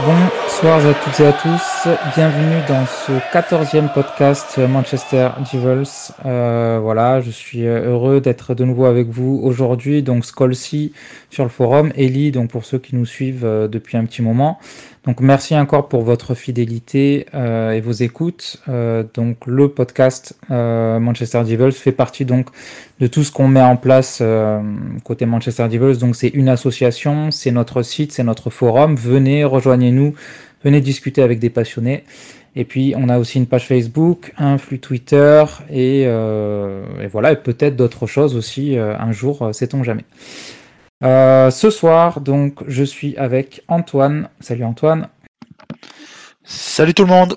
Bonsoir à toutes et à tous, bienvenue dans ce 14e podcast Manchester Devils. Voilà, je suis heureux d'être de nouveau avec vous aujourd'hui, donc Skolcy sur le forum, Ellie, donc pour ceux qui nous suivent depuis un petit moment. Donc merci encore pour votre fidélité et vos écoutes. Donc le podcast Manchester Devils fait partie donc de tout ce qu'on met en place côté Manchester Devils. Donc c'est une association, c'est notre site, c'est notre forum. Venez, rejoignez-nous, venez discuter avec des passionnés. Et puis on a aussi une page Facebook, un flux Twitter et voilà, et peut-être d'autres choses aussi un jour, sait-on jamais. Ce soir, donc, je suis avec Antoine. Salut Antoine. Salut tout le monde.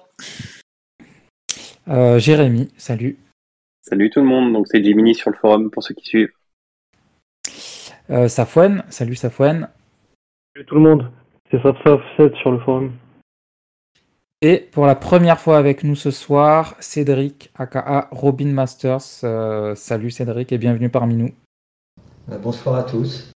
Jérémy, salut. Salut tout le monde, donc c'est Jiminy sur le forum pour ceux qui suivent. Safouane, salut Safouane. Salut tout le monde, c'est Saf7 sur le forum. Et pour la première fois avec nous ce soir, Cédric, aka Robin Masters. Salut Cédric et bienvenue parmi nous. Bonsoir à tous.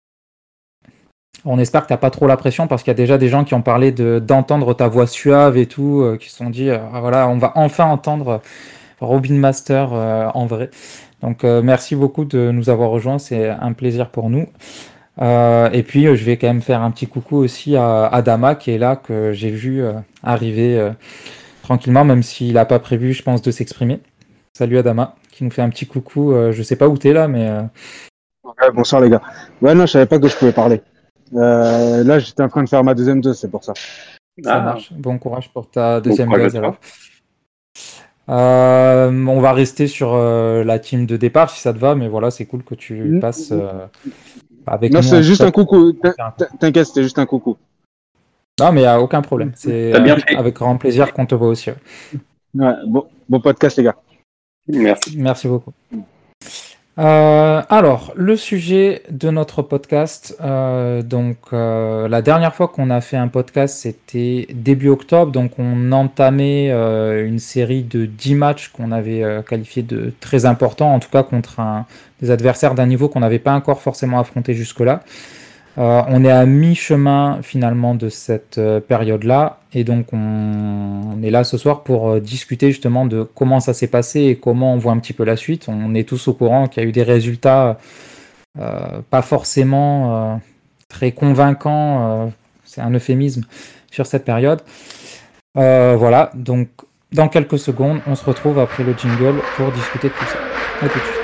On espère que tu n'as pas trop la pression parce qu'il y a déjà des gens qui ont parlé d'entendre ta voix suave et tout, qui se sont dit, voilà, on va enfin entendre Robin Master en vrai. Donc merci beaucoup de nous avoir rejoints, c'est un plaisir pour nous. Et puis je vais quand même faire un petit coucou aussi à Adama qui est là, que j'ai vu arriver tranquillement, même s'il n'a pas prévu, je pense, de s'exprimer. Salut Adama, qui nous fait un petit coucou. Je sais pas où t'es là, mais... Ouais, bonsoir les gars. Ouais, non, je savais pas que je pouvais parler. Là, j'étais en train de faire ma deuxième dose, c'est pour ça. Ça marche. Bon courage pour ta deuxième Bon dose alors. On va rester sur la team de départ si ça te va, mais voilà, c'est cool que tu passes avec nous. Non, c'est juste un coucou. T'inquiète, c'était juste un coucou. Non, mais il n'y a aucun problème. C'est avec grand plaisir qu'on te voit aussi. Ouais, bon podcast les gars. Merci beaucoup. Alors, le sujet de notre podcast, la dernière fois qu'on a fait un podcast, c'était début octobre, donc on entamait une série de 10 matchs qu'on avait qualifiés de très importants, en tout cas contre des adversaires d'un niveau qu'on n'avait pas encore forcément affronté jusque-là. On est à mi-chemin finalement de cette période-là, et donc on est là ce soir pour discuter justement de comment ça s'est passé et comment on voit un petit peu la suite. On est tous au courant qu'il y a eu des résultats pas forcément très convaincants, c'est un euphémisme, sur cette période. Voilà, donc dans quelques secondes, on se retrouve après le jingle pour discuter de tout ça. À tout de suite.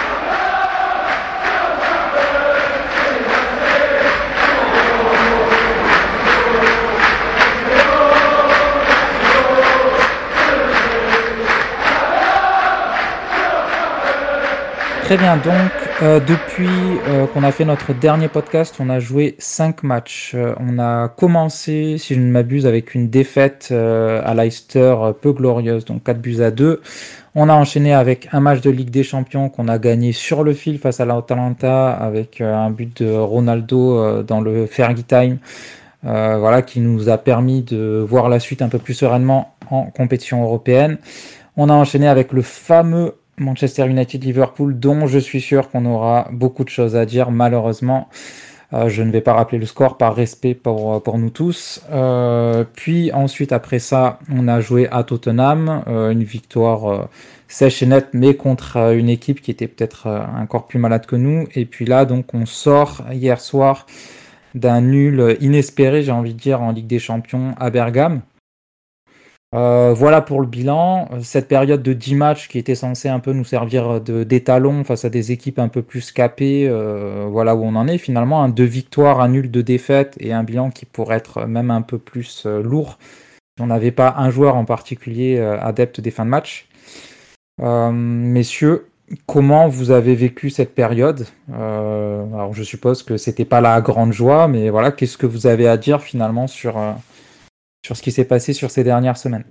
Très bien, donc depuis qu'on a fait notre dernier podcast, on a joué 5 matchs. On a commencé, si je ne m'abuse, avec une défaite à Leicester peu glorieuse, donc 4-2. On a enchaîné avec un match de Ligue des Champions qu'on a gagné sur le fil face à l'Atalanta avec un but de Ronaldo dans le Fergie Time, voilà, qui nous a permis de voir la suite un peu plus sereinement en compétition européenne. On a enchaîné avec le fameux Manchester United-Liverpool, dont je suis sûr qu'on aura beaucoup de choses à dire, malheureusement. Je ne vais pas rappeler le score par respect pour nous tous. Puis ensuite, après ça, on a joué à Tottenham, une victoire sèche et nette, mais contre une équipe qui était peut-être encore plus malade que nous. Et puis là, donc, on sort hier soir d'un nul inespéré, j'ai envie de dire, en Ligue des Champions à Bergame. Voilà pour le bilan. Cette période de 10 matchs qui était censée un peu nous servir d'étalon face à des équipes un peu plus capées, voilà où on en est finalement. 2 victoires, un nul, 2 défaites et un bilan qui pourrait être même un peu plus lourd si on n'avait pas un joueur en particulier adepte des fins de match. Messieurs, comment vous avez vécu cette période ? Alors je suppose que c'était pas la grande joie, mais voilà, qu'est-ce que vous avez à dire finalement sur ce qui s'est passé sur ces dernières semaines?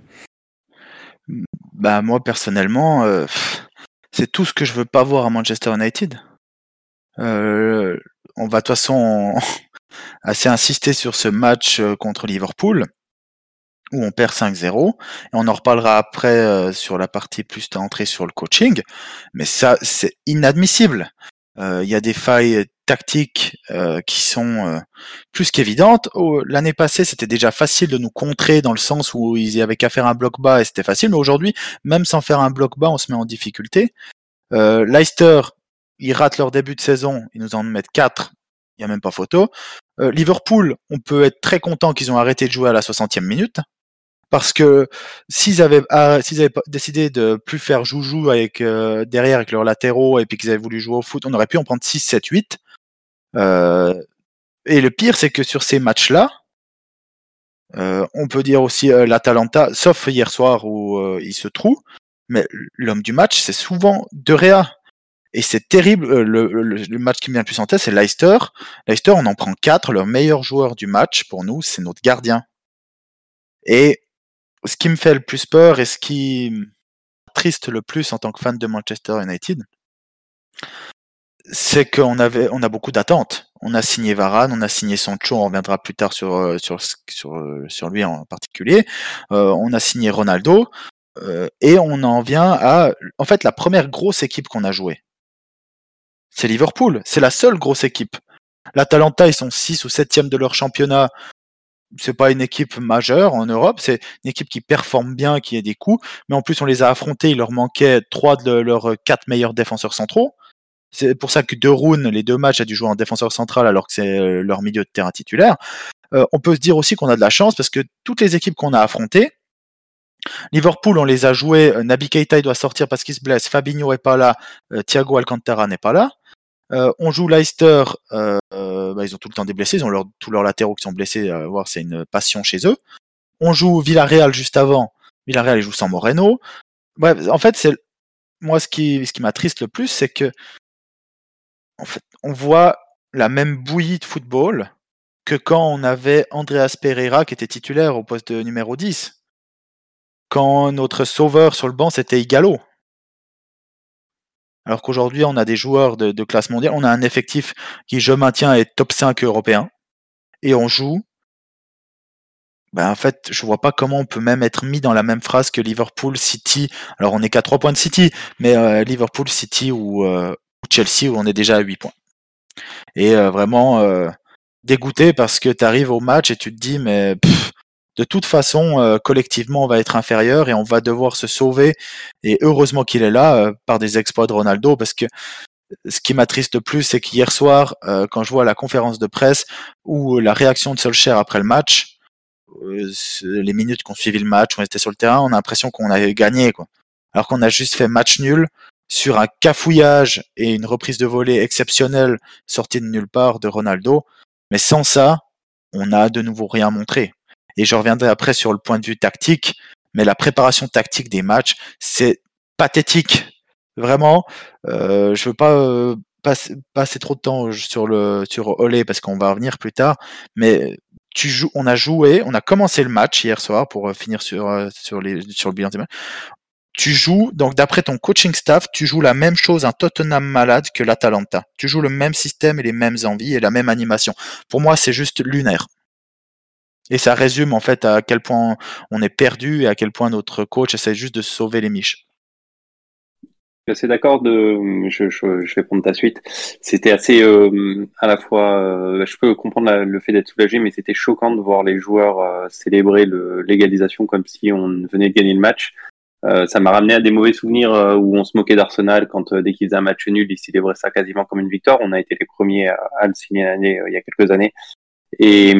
Bah moi personnellement, c'est tout ce que je veux pas voir à Manchester United. On va de toute façon assez insister sur ce match contre Liverpool où on perd 5-0 et on en reparlera après sur la partie plus d'entrée sur le coaching. Mais ça, c'est inadmissible. Il y a des failles tactiques qui sont plus qu'évidentes. L'année passée, c'était déjà facile de nous contrer dans le sens où ils y avaient qu'à faire un bloc bas et c'était facile. Mais aujourd'hui, même sans faire un bloc bas, on se met en difficulté. Leicester, ils ratent leur début de saison, ils nous en mettent 4, il n'y a même pas photo. Liverpool, on peut être très content qu'ils ont arrêté de jouer à la 60e minute. Parce que s'ils avaient décidé de plus faire joujou avec derrière avec leurs latéraux et puis qu'ils avaient voulu jouer au foot, on aurait pu en prendre 6, 7, 8. Et le pire, c'est que sur ces matchs-là, on peut dire aussi l'Atalanta, sauf hier soir où il se trouve, mais l'homme du match, c'est souvent De Gea. Et c'est terrible, le match qui me vient le plus en tête, c'est Leicester. Leicester, on en prend 4, leur meilleur joueur du match, pour nous, c'est notre gardien. Et ce qui me fait le plus peur et ce qui m'attriste le plus en tant que fan de Manchester United, c'est qu'on a beaucoup d'attentes. On a signé Varane, on a signé Sancho, on reviendra plus tard sur lui en particulier. On a signé Ronaldo, et on en vient à, en fait, la première grosse équipe qu'on a jouée. C'est Liverpool, c'est la seule grosse équipe. L'Atalanta, ils sont 6 ou 7e de leur championnat. C'est pas une équipe majeure en Europe, c'est une équipe qui performe bien, qui a des coups, mais en plus on les a affrontés, il leur manquait 3 de leurs 4 meilleurs défenseurs centraux. C'est pour ça que De Roon, les 2 matchs, a dû jouer en défenseur central alors que c'est leur milieu de terrain titulaire. On peut se dire aussi qu'on a de la chance parce que toutes les équipes qu'on a affrontées, Liverpool, on les a joués, Naby Keita doit sortir parce qu'il se blesse, Fabinho est pas là, Thiago Alcantara n'est pas là. On joue Leicester, ils ont tout le temps des blessés, ils ont tous leurs latéraux qui sont blessés, voir c'est une passion chez eux. On joue Villarreal juste avant, Villarreal ils jouent sans Moreno. Bref, en fait, c'est moi ce qui m'attriste le plus, c'est que en fait, on voit la même bouillie de football que quand on avait Andreas Pereira qui était titulaire au poste de numéro 10. Quand notre sauveur sur le banc, c'était Igalo. Alors qu'aujourd'hui, on a des joueurs de classe mondiale, on a un effectif qui, je maintiens, est top 5 européen, et on joue. En fait, je vois pas comment on peut même être mis dans la même phrase que Liverpool, City. Alors, on n'est qu'à 3 points de City, mais Liverpool, City ou Chelsea, où on est déjà à 8 points. Et vraiment dégoûté parce que tu arrives au match et tu te dis, mais de toute façon, collectivement, on va être inférieur et on va devoir se sauver. Et heureusement qu'il est là par des exploits de Ronaldo, parce que ce qui m'attriste le plus, c'est qu'hier soir, quand je vois la conférence de presse ou la réaction de Solskjaer après le match, les minutes qu'on suivi le match, on était sur le terrain, on a l'impression qu'on avait gagné, quoi. Alors qu'on a juste fait match nul sur un cafouillage et une reprise de volée exceptionnelle sortie de nulle part de Ronaldo. Mais sans ça, on n'a de nouveau rien montré. Et je reviendrai après sur le point de vue tactique, mais la préparation tactique des matchs, c'est pathétique. Vraiment, je veux pas passer trop de temps sur Ole parce qu'on va revenir plus tard, mais on a commencé le match hier soir pour finir sur le bilan des matchs. Tu joues, donc d'après ton coaching staff, tu joues la même chose un Tottenham malade que l'Atalanta. Tu joues le même système et les mêmes envies et la même animation. Pour moi, c'est juste lunaire. Et ça résume en fait à quel point on est perdu et à quel point notre coach essaie juste de sauver les miches. Je suis assez d'accord je vais prendre ta suite. C'était assez, à la fois, je peux comprendre le fait d'être soulagé, mais c'était choquant de voir les joueurs célébrer l'égalisation comme si on venait de gagner le match. Ça m'a ramené à des mauvais souvenirs où on se moquait d'Arsenal quand dès qu'ils faisaient un match nul, ils célébraient ça quasiment comme une victoire. On a été les premiers à le signer il y a quelques années. Et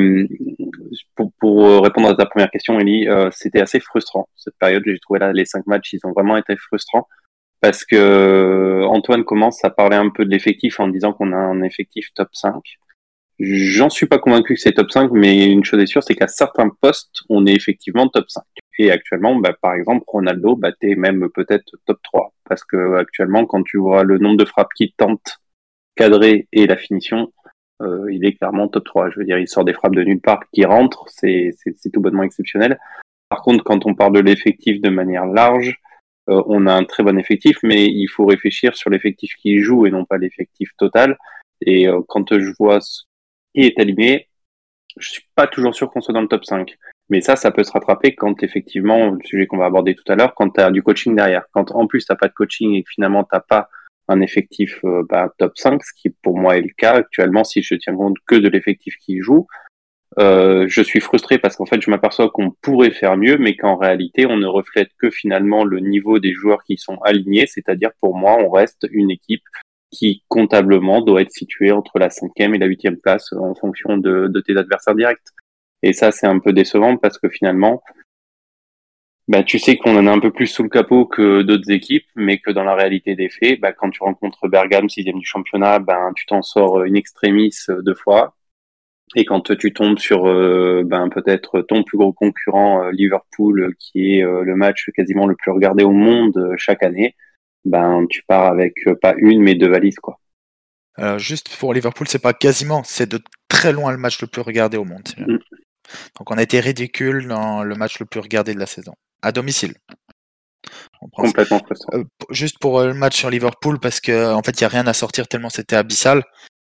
pour répondre à ta première question, Elie, c'était assez frustrant cette période. J'ai trouvé là les 5 matchs, ils ont vraiment été frustrants parce que Antoine commence à parler un peu de l'effectif en disant qu'on a un effectif top 5. J'en suis pas convaincu que c'est top 5, mais une chose est sûre, c'est qu'à certains postes, on est effectivement top 5. Et actuellement, par exemple, Ronaldo, t'es même peut-être top 3. Parce que actuellement, quand tu vois le nombre de frappes qu'il tente, cadré et la finition, il est clairement top 3. Je veux dire, il sort des frappes de nulle part qui rentrent, c'est tout bonnement exceptionnel. Par contre, quand on parle de l'effectif de manière large, on a un très bon effectif, mais il faut réfléchir sur l'effectif qui joue et non pas l'effectif total. Et quand je vois qui est aligné, je suis pas toujours sûr qu'on soit dans le top 5. Mais ça peut se rattraper quand effectivement, le sujet qu'on va aborder tout à l'heure, quand tu as du coaching derrière. Quand en plus tu n'as pas de coaching et que finalement tu n'as pas un effectif top 5, ce qui pour moi est le cas actuellement si je tiens compte que de l'effectif qui joue. Je suis frustré parce qu'en fait je m'aperçois qu'on pourrait faire mieux, mais qu'en réalité on ne reflète que finalement le niveau des joueurs qui sont alignés, c'est-à-dire pour moi on reste une équipe qui comptablement doit être située entre la 5e et la 8e place en fonction de tes adversaires directs. Et ça c'est un peu décevant parce que finalement tu sais qu'on en a un peu plus sous le capot que d'autres équipes, mais que dans la réalité des faits, quand tu rencontres Bergame, 6e du championnat, tu t'en sors in extremis 2 fois. Et quand tu tombes sur peut-être ton plus gros concurrent Liverpool, qui est le match quasiment le plus regardé au monde chaque année, tu pars avec pas une mais 2 valises, quoi. Juste pour Liverpool, c'est pas quasiment, c'est de très loin le match le plus regardé au monde. Donc on a été ridicule dans le match le plus regardé de la saison, à domicile. Complètement frustrant. Juste pour le match sur Liverpool, parce que en fait il y a rien à sortir tellement c'était abyssal.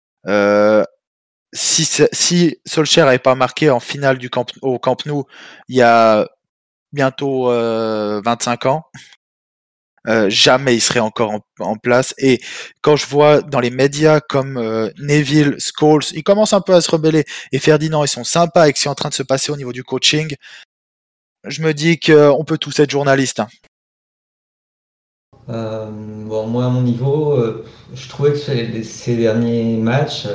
Si Solskjaer n'avait pas marqué en finale au Camp Nou il y a bientôt 25 ans, jamais il serait encore en place. Et quand je vois dans les médias comme Neville, Scholes, ils commencent un peu à se rebeller, et Ferdinand, ils sont sympas avec ce qui est en train de se passer au niveau du coaching, je me dis qu'on peut tous être journalistes. Moi à mon niveau, je trouvais que ces derniers matchs,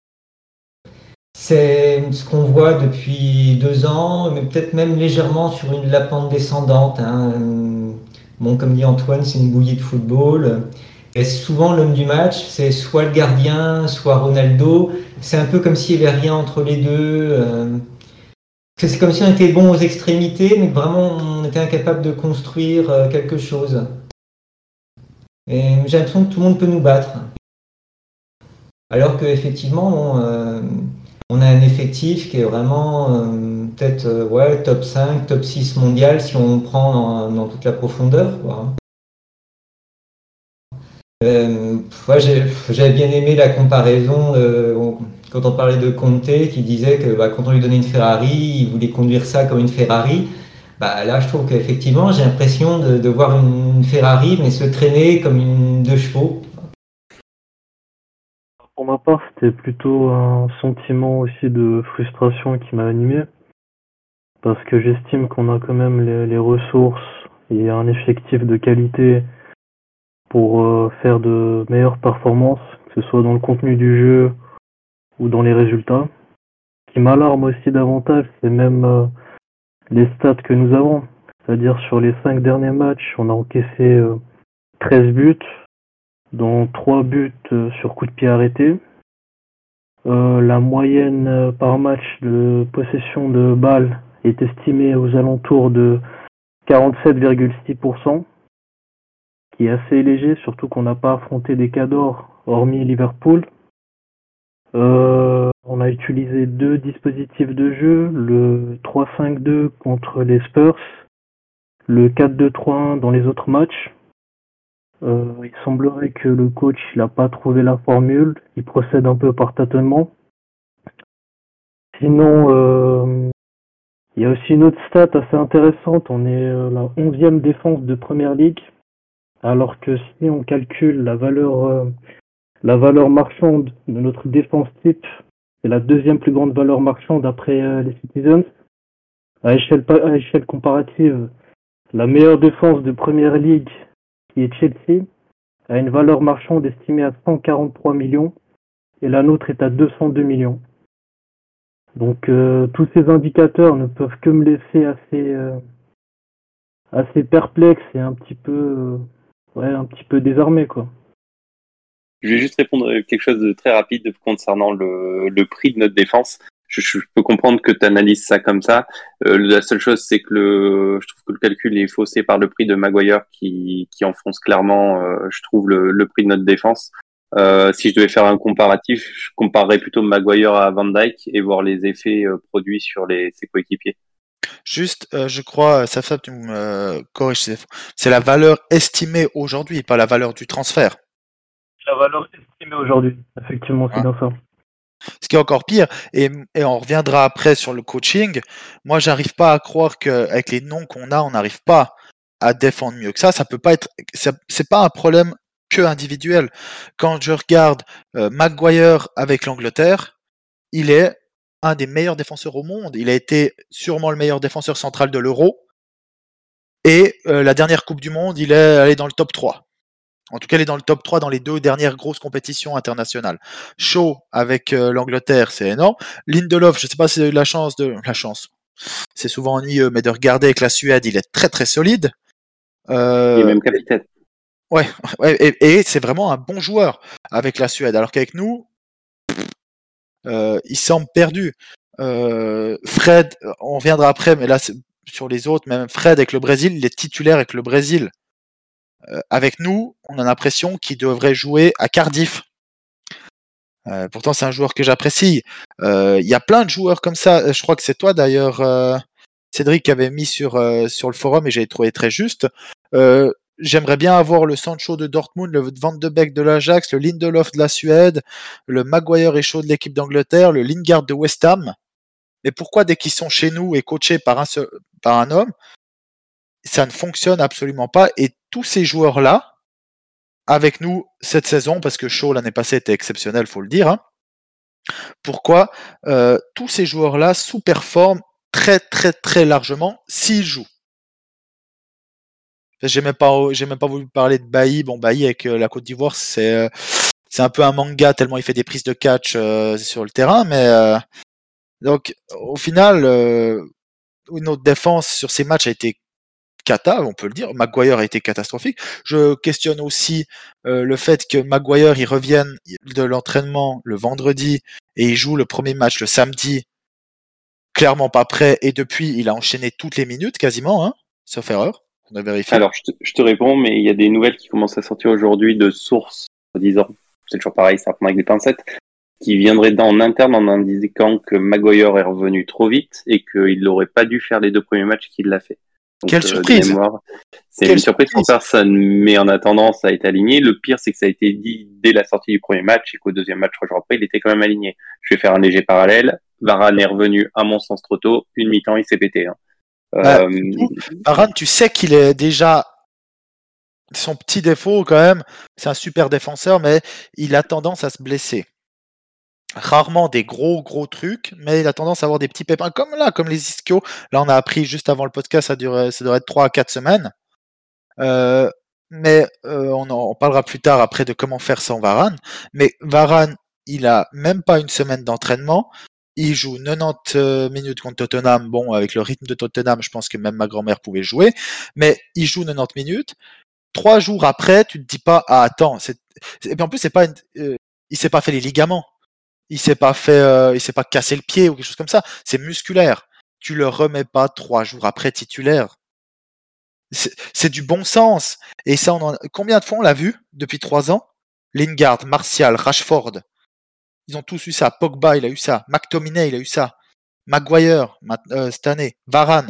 c'est ce qu'on voit depuis 2 ans, mais peut-être même légèrement sur la pente descendante. Comme dit Antoine, c'est une bouillie de football. Et souvent l'homme du match, c'est soit le gardien, soit Ronaldo. C'est un peu comme s'il n'y avait rien entre les deux. C'est comme si on était bon aux extrémités, mais que vraiment on était incapable de construire quelque chose. Et j'ai l'impression que tout le monde peut nous battre. Alors qu'effectivement, on a un effectif qui est vraiment peut-être top 5, top 6 mondial si on prend dans toute la profondeur, quoi. J'avais bien aimé la comparaison quand on parlait de Conte qui disait que quand on lui donnait une Ferrari, il voulait conduire ça comme une Ferrari. Là, je trouve qu'effectivement, j'ai l'impression de voir une Ferrari, mais se traîner comme une 2 chevaux. Pour ma part, c'était plutôt un sentiment aussi de frustration qui m'a animé. Parce que j'estime qu'on a quand même les ressources et un effectif de qualité pour faire de meilleures performances, que ce soit dans le contenu du jeu ou dans les résultats. Ce qui m'alarme aussi davantage, c'est même les stats que nous avons. C'est-à-dire sur les 5 derniers matchs, on a encaissé 13 buts, dont 3 buts sur coup de pied arrêté. La moyenne par match de possession de balles est estimée aux alentours de 47,6%, qui est assez léger, surtout qu'on n'a pas affronté des cadors hormis Liverpool. On a utilisé 2 dispositifs de jeu, le 3-5-2 contre les Spurs, le 4-2-3-1 dans les autres matchs. Il semblerait que le coach n'a pas trouvé la formule, il procède un peu par tâtonnement. Sinon, il y a aussi une autre stat assez intéressante, on est la 11e défense de Première Ligue, alors que si on calcule la valeur marchande de notre défense type, c'est la 2e plus grande valeur marchande après les Citizens. À échelle comparative, la meilleure défense de Première Ligue, qui est Chelsea, a une valeur marchande estimée à 143 millions et la nôtre est à 202 millions. Donc tous ces indicateurs ne peuvent que me laisser assez perplexe et un petit peu désarmé, quoi. Je vais juste répondre à quelque chose de très rapide concernant le prix de notre défense. Je peux comprendre que tu analyses ça comme ça. La seule chose, c'est que je trouve que le calcul est faussé par le prix de Maguire qui enfonce clairement, je trouve, le prix de notre défense. Si je devais faire un comparatif, je comparerais plutôt Maguire à Van Dijk et voir les effets produits sur ses coéquipiers. Juste, je crois, Safab, tu me corriges, c'est la valeur estimée aujourd'hui, pas la valeur du transfert. La valeur estimée aujourd'hui, effectivement, c'est bien ça. Ce qui est encore pire, et on reviendra après sur le coaching, moi j'arrive pas à croire qu'avec les noms qu'on a, on n'arrive pas à défendre mieux que ça. Ça peut pas être, c'est pas un problème que individuel. Quand je regarde Maguire avec l'Angleterre, il est un des meilleurs défenseurs au monde. Il a été sûrement le meilleur défenseur central de l'Euro. Et la dernière Coupe du Monde, il est allé dans le top 3. En tout cas, il est dans le top 3 dans les 2 dernières grosses compétitions internationales. Shaw avec l'Angleterre, c'est énorme. Lindelof, je ne sais pas si vous avez eu la chance, c'est souvent ennuyeux, mais de regarder avec la Suède, il est très très solide. Il est même capitaine. Ouais, et c'est vraiment un bon joueur avec la Suède, alors qu'avec nous, il semble perdu. Fred, on reviendra après, mais là, sur les autres, même Fred avec le Brésil, il est titulaire avec le Brésil. Avec nous, on a l'impression qu'il devrait jouer à Cardiff. Pourtant, c'est un joueur que j'apprécie. Il y a plein de joueurs comme ça. Je crois que c'est toi d'ailleurs, Cédric, qui avait mis sur le forum et j'ai trouvé très juste. J'aimerais bien avoir le Sancho de Dortmund, le Van de Beek de l'Ajax, le Lindelof de la Suède, le Maguire et Shaw de l'équipe d'Angleterre, le Lingard de West Ham. Mais pourquoi dès qu'ils sont chez nous et coachés par un homme, ça ne fonctionne absolument pas. Et tous ces joueurs-là, avec nous cette saison, parce que Shaw l'année passée était exceptionnel, faut le dire, hein, pourquoi tous ces joueurs-là sous-performent très très très largement s'ils jouent. J'ai même pas voulu parler de Bailly. Bon, Bailly avec la Côte d'Ivoire, c'est un peu un manga tellement il fait des prises de catch sur le terrain, mais donc au final, notre défense sur ces matchs a été cata, on peut le dire. Maguire a été catastrophique. Je questionne aussi le fait que Maguire il revienne de l'entraînement le vendredi et il joue le premier match le samedi, clairement pas prêt, et depuis il a enchaîné toutes les minutes quasiment, hein, sauf erreur. On a vérifié. Alors, je te réponds, mais il y a des nouvelles qui commencent à sortir aujourd'hui de sources disant, c'est toujours pareil, ça prend avec des pincettes, qui viendraient en interne en indiquant que Maguire est revenu trop vite et qu'il n'aurait pas dû faire les 2 premiers matchs qu'il l'a fait. Donc, quelle surprise! C'est une surprise pour personne, mais en attendant, ça a été aligné. Le pire, c'est que ça a été dit dès la sortie du premier match et qu'au deuxième match, 3 jours après, il était quand même aligné. Je vais faire un léger parallèle. Varane est revenu, à mon sens, trop tôt. Une mi-temps, il s'est pété. Hein. Varane, tu sais qu'il est déjà son petit défaut quand même, c'est un super défenseur, mais il a tendance à se blesser. Rarement des gros trucs, mais il a tendance à avoir des petits pépins comme les ischios. Là, on a appris juste avant le podcast, ça devrait être 3 à 4 semaines. Mais on parlera plus tard après de comment faire sans Varane. Mais Varane, il a même pas une semaine d'entraînement. Il joue 90 minutes contre Tottenham. Bon, avec le rythme de Tottenham, je pense que même ma grand-mère pouvait jouer. Mais il joue 90 minutes. 3 jours après, tu te dis pas, ah attends, et puis en plus c'est pas, il s'est pas fait les ligaments, il s'est pas cassé le pied ou quelque chose comme ça. C'est musculaire. Tu le remets pas 3 jours après titulaire. C'est du bon sens. Et ça, combien de fois on l'a vu depuis 3 ans? Lingard, Martial, Rashford. Ils ont tous eu ça. Pogba, il a eu ça. McTominay, il a eu ça. Maguire, cette année. Varane.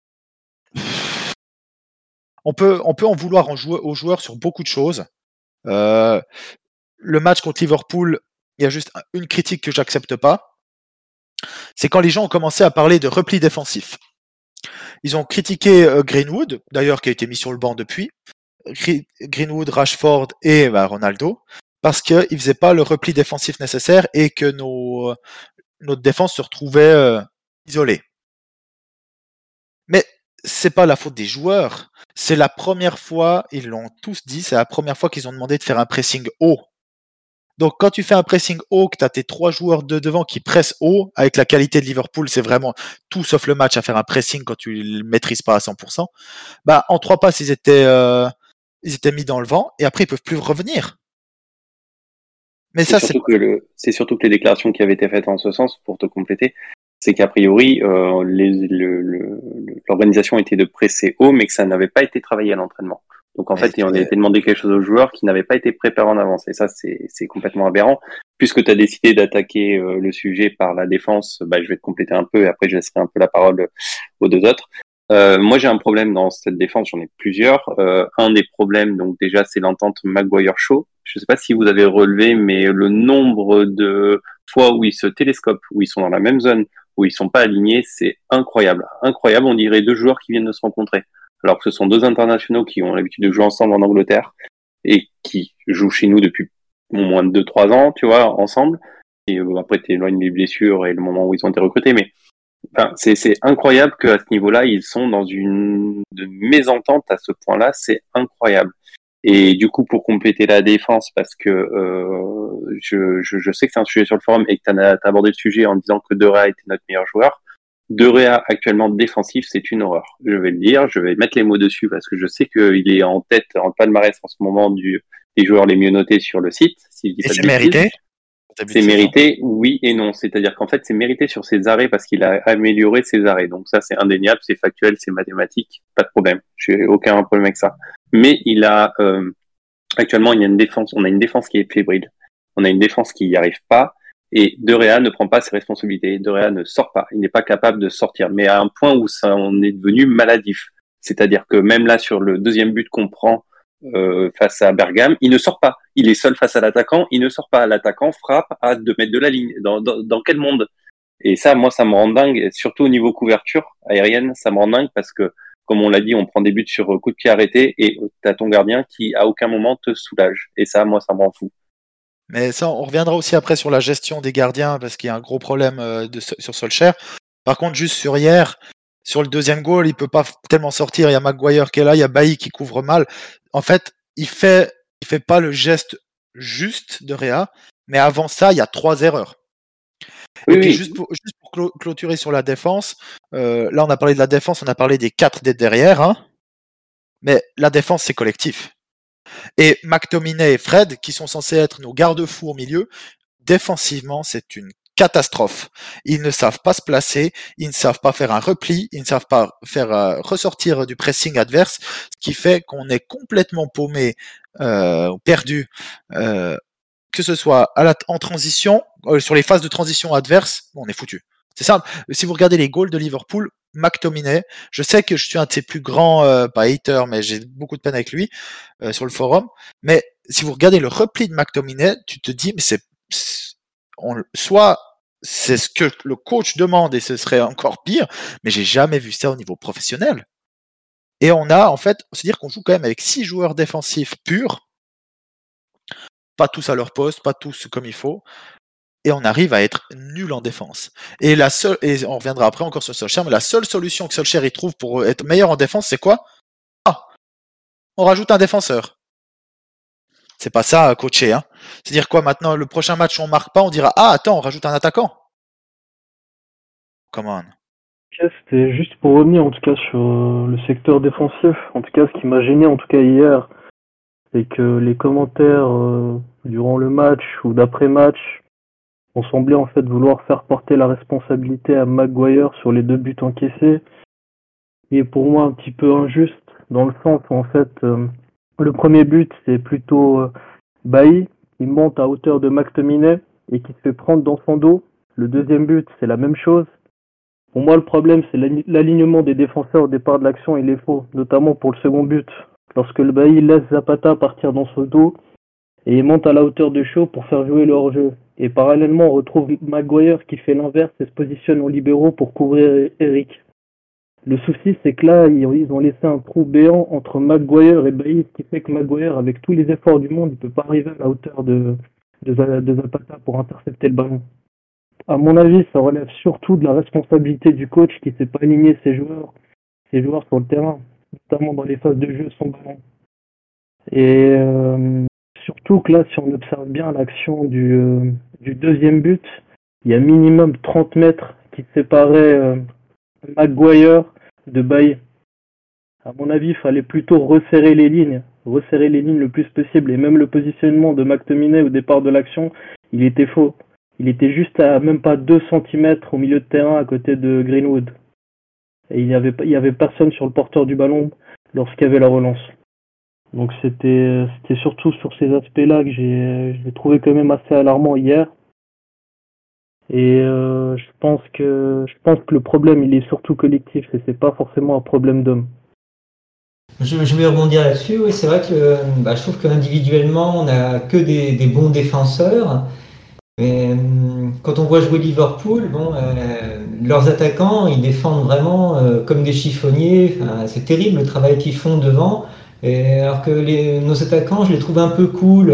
On peut en vouloir aux joueurs sur beaucoup de choses. Le match contre Liverpool, il y a juste une critique que j'accepte pas. C'est quand les gens ont commencé à parler de repli défensif. Ils ont critiqué Greenwood, d'ailleurs qui a été mis sur le banc depuis. Greenwood, Rashford et Ronaldo, parce qu'ils ne faisaient pas le repli défensif nécessaire et que notre défense se retrouvait isolée. Mais c'est pas la faute des joueurs. C'est la première fois, ils l'ont tous dit, c'est la première fois qu'ils ont demandé de faire un pressing haut. Donc quand tu fais un pressing haut, que tu as tes 3 joueurs de devant qui pressent haut, avec la qualité de Liverpool, c'est vraiment tout sauf le match à faire un pressing quand tu le maîtrises pas à 100%. Bah, en 3 passes, ils étaient mis dans le vent et après ils peuvent plus revenir. Mais c'est surtout que les déclarations qui avaient été faites en ce sens, pour te compléter, c'est qu'a priori, l'organisation était de presser haut, mais que ça n'avait pas été travaillé à l'entraînement. Donc en fait, on a été demandé quelque chose aux joueurs qui n'avaient pas été préparés en avance. Et ça, c'est complètement aberrant. Puisque tu as décidé d'attaquer le sujet par la défense, je vais te compléter un peu et après je laisserai un peu la parole aux 2 autres. Moi, j'ai un problème dans cette défense, j'en ai plusieurs. Un des problèmes, donc déjà, c'est l'entente Maguire-Shaw. Je ne sais pas si vous avez relevé, mais le nombre de fois où ils se télescopent, où ils sont dans la même zone, où ils sont pas alignés, c'est incroyable. Incroyable, on dirait 2 joueurs qui viennent de se rencontrer. Alors que ce sont 2 internationaux qui ont l'habitude de jouer ensemble en Angleterre. et qui jouent chez nous depuis au moins 2-3 ans, tu vois, ensemble. Et après, t'éloignes les blessures et le moment où ils ont été recrutés, mais enfin, c'est incroyable qu'à ce niveau-là, ils sont dans une mésentente à ce point-là, c'est incroyable. Et du coup, pour compléter la défense, parce que je sais que c'est un sujet sur le forum et que t'as abordé le sujet en disant que De Gea était notre meilleur joueur. De Gea, actuellement défensif, c'est une horreur. Je vais le dire, je vais mettre les mots dessus parce que je sais qu'il est en tête, en palmarès en ce moment des joueurs les mieux notés sur le site. Si je dis Et pas de c'est bêtises. mérité. C'est mérité, oui et non. C'est-à-dire qu'en fait, c'est mérité sur ses arrêts parce qu'il a amélioré ses arrêts. Donc ça, c'est indéniable, c'est factuel, c'est mathématique, pas de problème. J'ai aucun problème avec ça. Mais il a actuellement, on a une défense qui est fébrile. On a une défense qui n'y arrive pas. Et De Gea ne prend pas ses responsabilités. De Gea ne sort pas. Il n'est pas capable de sortir. Mais à un point où ça en est devenu maladif. C'est-à-dire que même là, sur le deuxième but qu'on prend face à Bergame, il ne sort pas. Il est seul face à l'attaquant, il ne sort pas. L'attaquant frappe à 2 mètres de la ligne. Dans quel monde? Et ça, moi, ça me rend dingue. Et surtout au niveau couverture aérienne, ça me rend dingue parce que, comme on l'a dit, on prend des buts sur coup de pied arrêté et t'as ton gardien qui, à aucun moment, te soulage. Et ça, moi, ça me rend fou. Mais ça, on reviendra aussi après sur la gestion des gardiens, parce qu'il y a un gros problème sur Solskjaer. Par contre, juste sur hier, sur le deuxième goal, il peut pas tellement sortir. Il y a Maguire qui est là, il y a Bailly qui couvre mal. En fait, il fait pas le geste juste de Réa, mais avant ça, il y a 3 erreurs. Oui, Et puis oui. juste pour clôturer sur la défense, là on a parlé de la défense, on a parlé des 4 derrière, hein, mais la défense c'est collectif. Et McTominay et Fred, qui sont censés être nos garde-fous au milieu, défensivement, c'est une catastrophe. Ils ne savent pas se placer, ils ne savent pas faire un repli, ils ne savent pas faire ressortir du pressing adverse, ce qui fait qu'on est complètement paumé, perdu, que ce soit en transition, sur les phases de transition adverse, on est foutu. C'est simple. Si vous regardez les goals de Liverpool, McTominay, je sais que je suis un de ses plus grands, pas haters, mais j'ai beaucoup de peine avec lui sur le forum. Mais si vous regardez le repli de McTominay, tu te dis, mais soit c'est ce que le coach demande et ce serait encore pire, mais j'ai jamais vu ça au niveau professionnel. Et on a, en fait, c'est-à-dire qu'on joue quand même avec 6 joueurs défensifs purs, pas tous à leur poste, pas tous comme il faut. Et on arrive à être nul en défense. Et on reviendra après encore sur Solskjaer, mais la seule solution que Solskjaer y trouve pour être meilleur en défense, c'est quoi? On rajoute un défenseur. C'est pas ça, coacher, hein. C'est-à-dire quoi, maintenant, le prochain match, on marque pas, on dira, attends, on rajoute un attaquant. Come on. C'était juste pour revenir, en tout cas, sur le secteur défensif. En tout cas, ce qui m'a gêné, en tout cas, hier, c'est que les commentaires durant le match ou d'après-match on semblait en fait vouloir faire porter la responsabilité à Maguire sur les 2 buts encaissés. Et pour moi un petit peu injuste, dans le sens où en fait le premier but c'est plutôt Bailly, il monte à hauteur de McTominay et qui se fait prendre dans son dos. Le deuxième but c'est la même chose. Pour moi le problème c'est l'alignement des défenseurs au départ de l'action, il est faux, notamment pour le second but. Lorsque le Bailly laisse Zapata partir dans son dos et il monte à la hauteur de Shaw pour faire jouer le hors-jeu. Et parallèlement, on retrouve Maguire qui fait l'inverse et se positionne en libéraux pour couvrir Eric. Le souci, c'est que là, ils ont laissé un trou béant entre Maguire et Bailly, ce qui fait que Maguire, avec tous les efforts du monde, il ne peut pas arriver à la hauteur de Zapata pour intercepter le ballon. À mon avis, ça relève surtout de la responsabilité du coach qui ne sait pas aligner ses joueurs sur le terrain, notamment dans les phases de jeu sans ballon. Et surtout que là, si on observe bien l'action du deuxième but, il y a minimum 30 mètres qui séparaient Maguire de Bailly. À mon avis, il fallait plutôt resserrer les lignes le plus possible. Et même le positionnement de McTominay au départ de l'action, il était faux. Il était juste à même pas 2 cm au milieu de terrain à côté de Greenwood. Et il y avait personne sur le porteur du ballon lorsqu'il y avait la relance. Donc c'était surtout sur ces aspects-là que j'ai trouvé quand même assez alarmant hier. Et je pense que le problème il est surtout collectif et c'est pas forcément un problème d'homme. Je vais rebondir là-dessus. Oui, c'est vrai que je trouve qu'individuellement on n'a que des bons défenseurs. Mais quand on voit jouer Liverpool, leurs attaquants ils défendent vraiment comme des chiffonniers. Enfin, c'est terrible le travail qu'ils font devant. Et alors que nos attaquants, je les trouve un peu cool.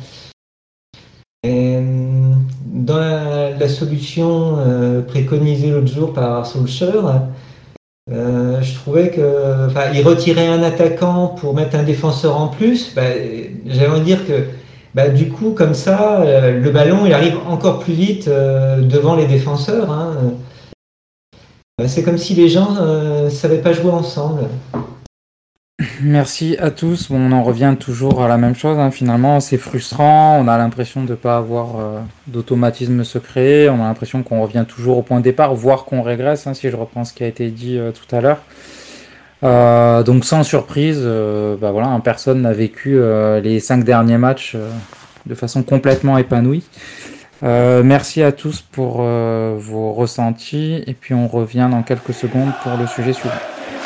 Et dans la solution préconisée l'autre jour par Solskjaer, je trouvais que, il retirait un attaquant pour mettre un défenseur en plus. J'avais envie de dire que, du coup, comme ça, le ballon, il arrive encore plus vite devant les défenseurs. Hein. C'est comme si les gens savaient pas jouer ensemble. Merci à tous. Bon, on en revient toujours à la même chose, hein. Finalement, c'est frustrant. On a l'impression de ne pas avoir d'automatisme secret. On a l'impression qu'on revient toujours au point de départ, voire qu'on régresse, hein, si je reprends ce qui a été dit tout à l'heure. Donc, sans surprise, voilà, hein, personne n'a vécu les 5 derniers matchs de façon complètement épanouie. Merci à tous pour vos ressentis. Et puis, on revient dans quelques secondes pour le sujet suivant.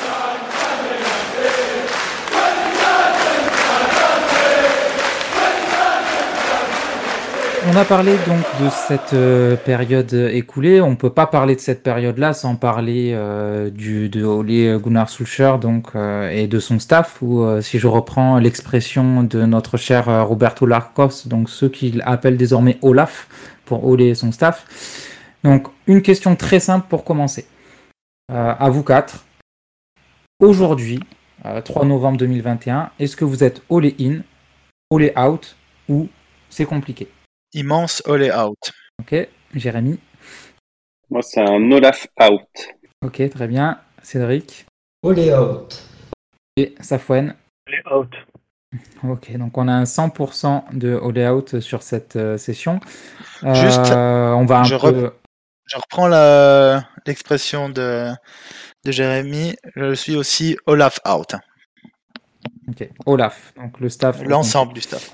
On a parlé donc de cette période écoulée. On ne peut pas parler de cette période-là sans parler de Ole Gunnar Solskjaer et de son staff, ou si je reprends l'expression de notre cher Roberto Larcos, donc ceux qu'il appelle désormais Olaf, pour Ole et son staff. Donc une question très simple pour commencer. À vous quatre. Aujourd'hui, 3 novembre 2021, est-ce que vous êtes Ole in, Ole out, ou c'est compliqué? Immense Ole out. Ok, Jérémy. Moi, c'est un Olaf out. Ok, très bien. Cédric. Ole out. Et Safouane. Ole out. Ok, donc on a un 100% de Ole out sur cette session. Juste, on va je reprends l'expression de Jérémy. Je suis aussi Olaf out. Ok, Olaf, donc le staff. L'ensemble du staff.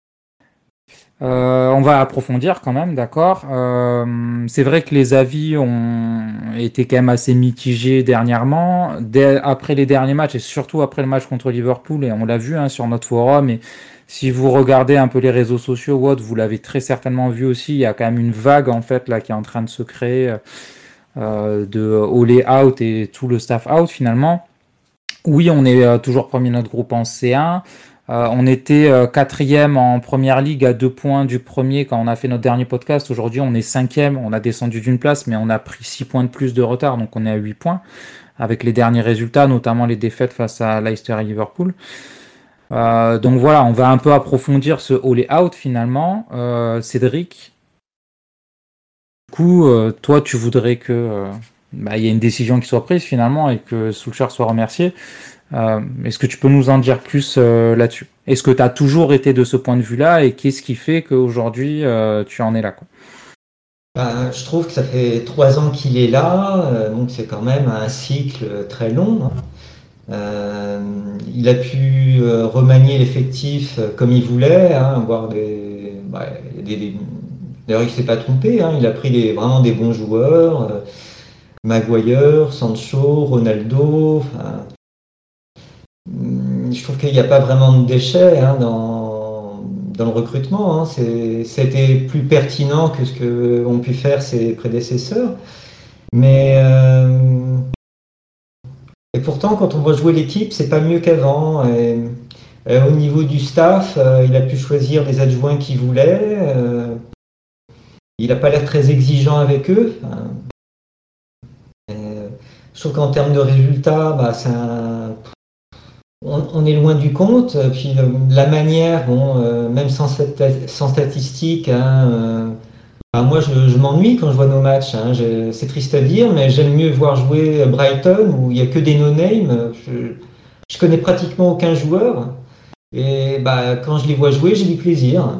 On va approfondir quand même, d'accord. C'est vrai que les avis ont été quand même assez mitigés dernièrement. Après les derniers matchs, et surtout après le match contre Liverpool, et on l'a vu sur notre forum, et si vous regardez un peu les réseaux sociaux ou autres, vous l'avez très certainement vu aussi, il y a quand même une vague en fait là qui est en train de se créer de Ole out et tout le staff out finalement. Oui, on est toujours premier de notre groupe en C1. On était 4e en première ligue à 2 points du premier quand on a fait notre dernier podcast. Aujourd'hui, on est 5e. On a descendu d'une place, mais on a pris 6 points de plus de retard. Donc, on est à 8 points avec les derniers résultats, notamment les défaites face à Leicester et Liverpool. Donc, voilà, on va un peu approfondir ce Ole out finalement. Cédric, du coup, toi, tu voudrais que y ait une décision qui soit prise finalement et que Solskjaer soit remercié. Est-ce que tu peux nous en dire plus là-dessus? Est-ce que tu as toujours été de ce point de vue-là et qu'est-ce qui fait qu'aujourd'hui tu en es là, quoi? Je trouve que ça fait 3 ans qu'il est là, donc c'est quand même un cycle très long. Il a pu remanier l'effectif comme il voulait, avoir D'ailleurs, il ne s'est pas trompé, il a pris vraiment des bons joueurs, Maguire, Sancho, Ronaldo. Je trouve qu'il n'y a pas vraiment de déchets dans le recrutement. C'était plus pertinent que ce qu'ont pu faire ses prédécesseurs. Mais et pourtant, quand on voit jouer l'équipe, c'est pas mieux qu'avant. Au niveau du staff, il a pu choisir les adjoints qu'il voulait. Il n'a pas l'air très exigeant avec eux. Je trouve qu'en termes de résultats, on est loin du compte. Puis la manière, même sans statistiques, moi je m'ennuie quand je vois nos matchs. C'est triste à dire, mais j'aime mieux voir jouer Brighton où il n'y a que des no-name. Je connais pratiquement aucun joueur. Et quand je les vois jouer, j'ai du plaisir.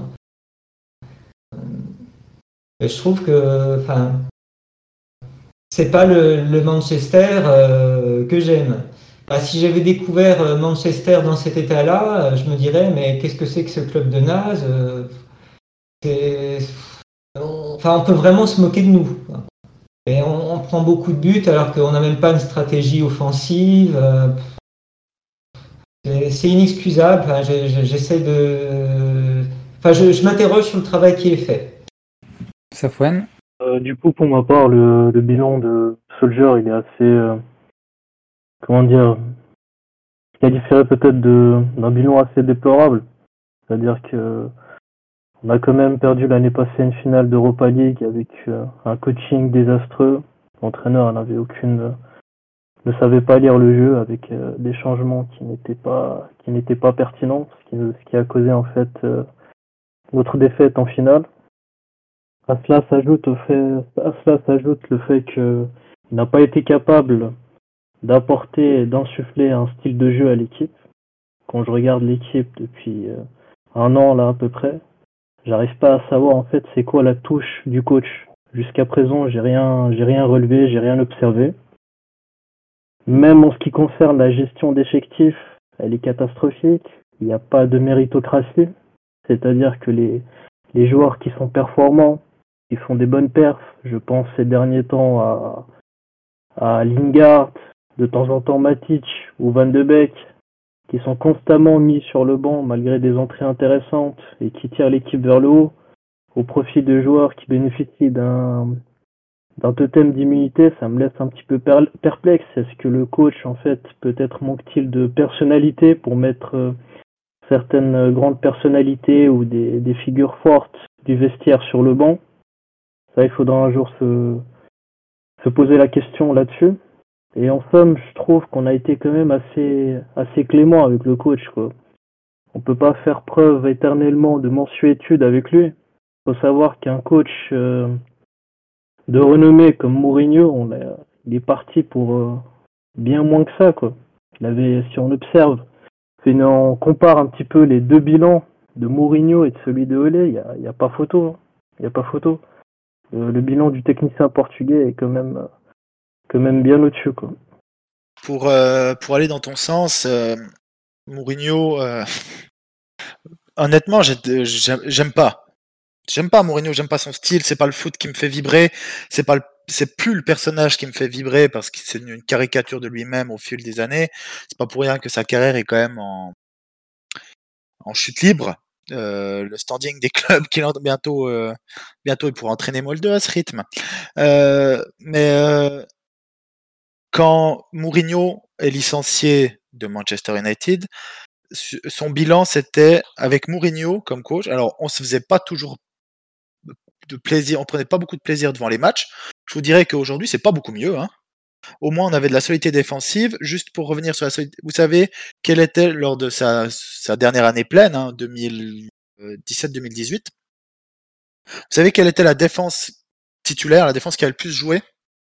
Et je trouve que c'est pas le Manchester que j'aime. Si j'avais découvert Manchester dans cet état-là, je me dirais, mais qu'est-ce que c'est que ce club de naze? On peut vraiment se moquer de nous. Et on prend beaucoup de buts alors qu'on n'a même pas une stratégie offensive. C'est inexcusable. J'essaie de... je m'interroge sur le travail qui est fait. Safouane. Du coup, pour ma part, le bilan de Solskjaer, il est assez... comment dire? qualifierais peut-être d'un bilan assez déplorable. C'est-à-dire que on a quand même perdu l'année passée une finale d'Europa League avec un coaching désastreux. L'entraîneur ne savait pas lire le jeu avec des changements qui n'étaient pas pertinents, ce qui a causé en fait notre défaite en finale. À cela s'ajoute le fait qu'il n'a pas été capable d'apporter et d'insuffler un style de jeu à l'équipe. Quand je regarde l'équipe depuis un an là à peu près, j'arrive pas à savoir en fait c'est quoi la touche du coach. Jusqu'à présent, j'ai rien relevé, j'ai rien observé. Même en ce qui concerne la gestion d'effectifs, elle est catastrophique. Il n'y a pas de méritocratie, c'est-à-dire que les joueurs qui sont performants, qui font des bonnes perfs, je pense ces derniers temps à Lingard, de temps en temps Matic ou Van de Beek, qui sont constamment mis sur le banc malgré des entrées intéressantes et qui tirent l'équipe vers le haut, au profit de joueurs qui bénéficient d'un totem d'immunité, ça me laisse un petit peu perplexe. Est-ce que le coach, en fait, peut-être manque-t-il de personnalité pour mettre certaines grandes personnalités ou des figures fortes du vestiaire sur le banc? Ça, il faudra un jour se poser la question là-dessus. Et en somme, je trouve qu'on a été quand même assez clément avec le coach, quoi. On peut pas faire preuve éternellement de mansuétude avec lui. Il faut savoir qu'un coach de renommée comme Mourinho, il est parti pour bien moins que ça, quoi. Si on observe, si on compare un petit peu les deux bilans de Mourinho et de celui de Ole, il y a pas photo, hein. Il y a pas photo. Le bilan du technicien portugais est quand même bien au-dessus, quoi. Pour aller dans ton sens, Mourinho, honnêtement, j'aime pas. J'aime pas Mourinho, j'aime pas son style, c'est pas le foot qui me fait vibrer, c'est plus le personnage qui me fait vibrer parce que c'est une caricature de lui-même au fil des années. C'est pas pour rien que sa carrière est quand même en chute libre. Le standing des clubs qu'il a bientôt il pourra entraîner Molde à ce rythme. Mais quand Mourinho est licencié de Manchester United, son bilan c'était avec Mourinho comme coach. Alors on se faisait pas toujours de plaisir, on prenait pas beaucoup de plaisir devant les matchs. Je vous dirais qu'aujourd'hui c'est pas beaucoup mieux, hein. Au moins on avait de la solidité défensive. Juste pour revenir sur la solidité, vous savez quelle était lors de sa dernière année pleine, hein, 2017-2018. Vous savez quelle était la défense titulaire, la défense qui a le plus joué?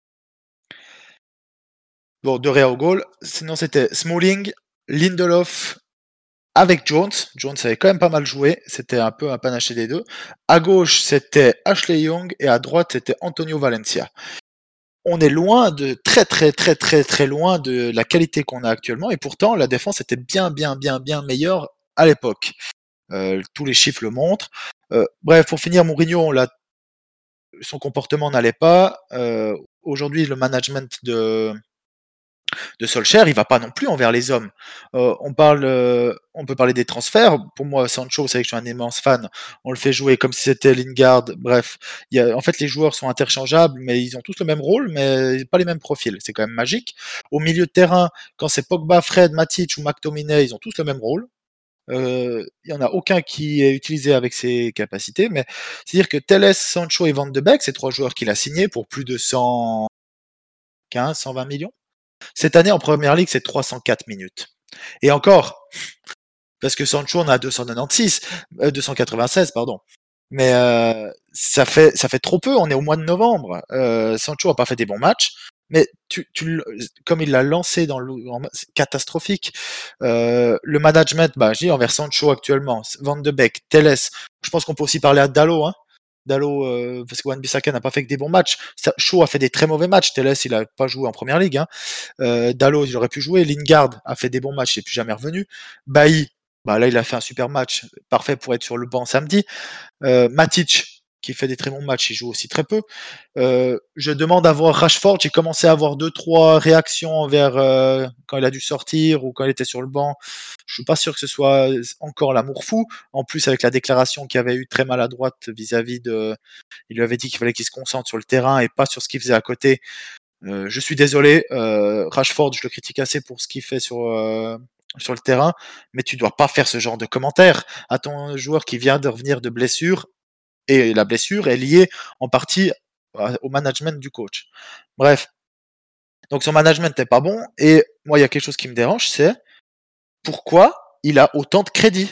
Bon, De Gea au goal. Sinon c'était Smalling, Lindelof avec Jones. Jones avait quand même pas mal joué. C'était un peu un panaché des deux. À gauche c'était Ashley Young et à droite c'était Antonio Valencia. On est loin de très loin de la qualité qu'on a actuellement et pourtant la défense était bien meilleure à l'époque. Tous les chiffres le montrent. Bref, pour finir, Mourinho, son comportement n'allait pas. Aujourd'hui, le management de Solskjaer, il va pas non plus envers les hommes. On peut parler des transferts. Pour moi, Sancho, vous savez que je suis un immense fan. On le fait jouer comme si c'était Lingard. Bref, en fait, les joueurs sont interchangeables, mais ils ont tous le même rôle, mais pas les mêmes profils. C'est quand même magique. Au milieu de terrain, quand c'est Pogba, Fred, Matic ou McTominay, ils ont tous le même rôle. Il y en a aucun qui est utilisé avec ses capacités, mais c'est-à-dire que Telles, Sancho et Van de Beek, c'est trois joueurs qu'il a signés pour plus de 115, 120 millions. Cette année en Première Ligue, c'est 304 minutes. Et encore, parce que Sancho on a 296, pardon. Mais ça fait trop peu. On est au mois de novembre. Sancho a pas fait des bons matchs, mais comme il l'a lancé c'est catastrophique. Le management, je dis envers Sancho actuellement, Van de Beek, Telles. Je pense qu'on peut aussi parler à Dalot, hein. Dalot, parce que Wan-Bissaka n'a pas fait que des bons matchs. Shaw a fait des très mauvais matchs. Telles, il a pas joué en Première Ligue, hein. Dalot, il aurait pu jouer. Lingard a fait des bons matchs, il n'est plus jamais revenu. Bailly, là, il a fait un super match, parfait pour être sur le banc samedi. Matic, qui fait des très bons matchs, il joue aussi très peu. Je demande à voir Rashford, j'ai commencé à avoir 2-3 réactions vers quand il a dû sortir ou quand il était sur le banc. Je suis pas sûr que ce soit encore l'amour fou. En plus, avec la déclaration qu'il avait eu très maladroite vis-à-vis de... Il lui avait dit qu'il fallait qu'il se concentre sur le terrain et pas sur ce qu'il faisait à côté. Je suis désolé, Rashford, je le critique assez pour ce qu'il fait sur le terrain, mais tu dois pas faire ce genre de commentaires à ton joueur qui vient de revenir de blessure, et la blessure est liée en partie au management du coach. Bref, donc son management n'est pas bon, et moi il y a quelque chose qui me dérange, c'est pourquoi il a autant de crédit.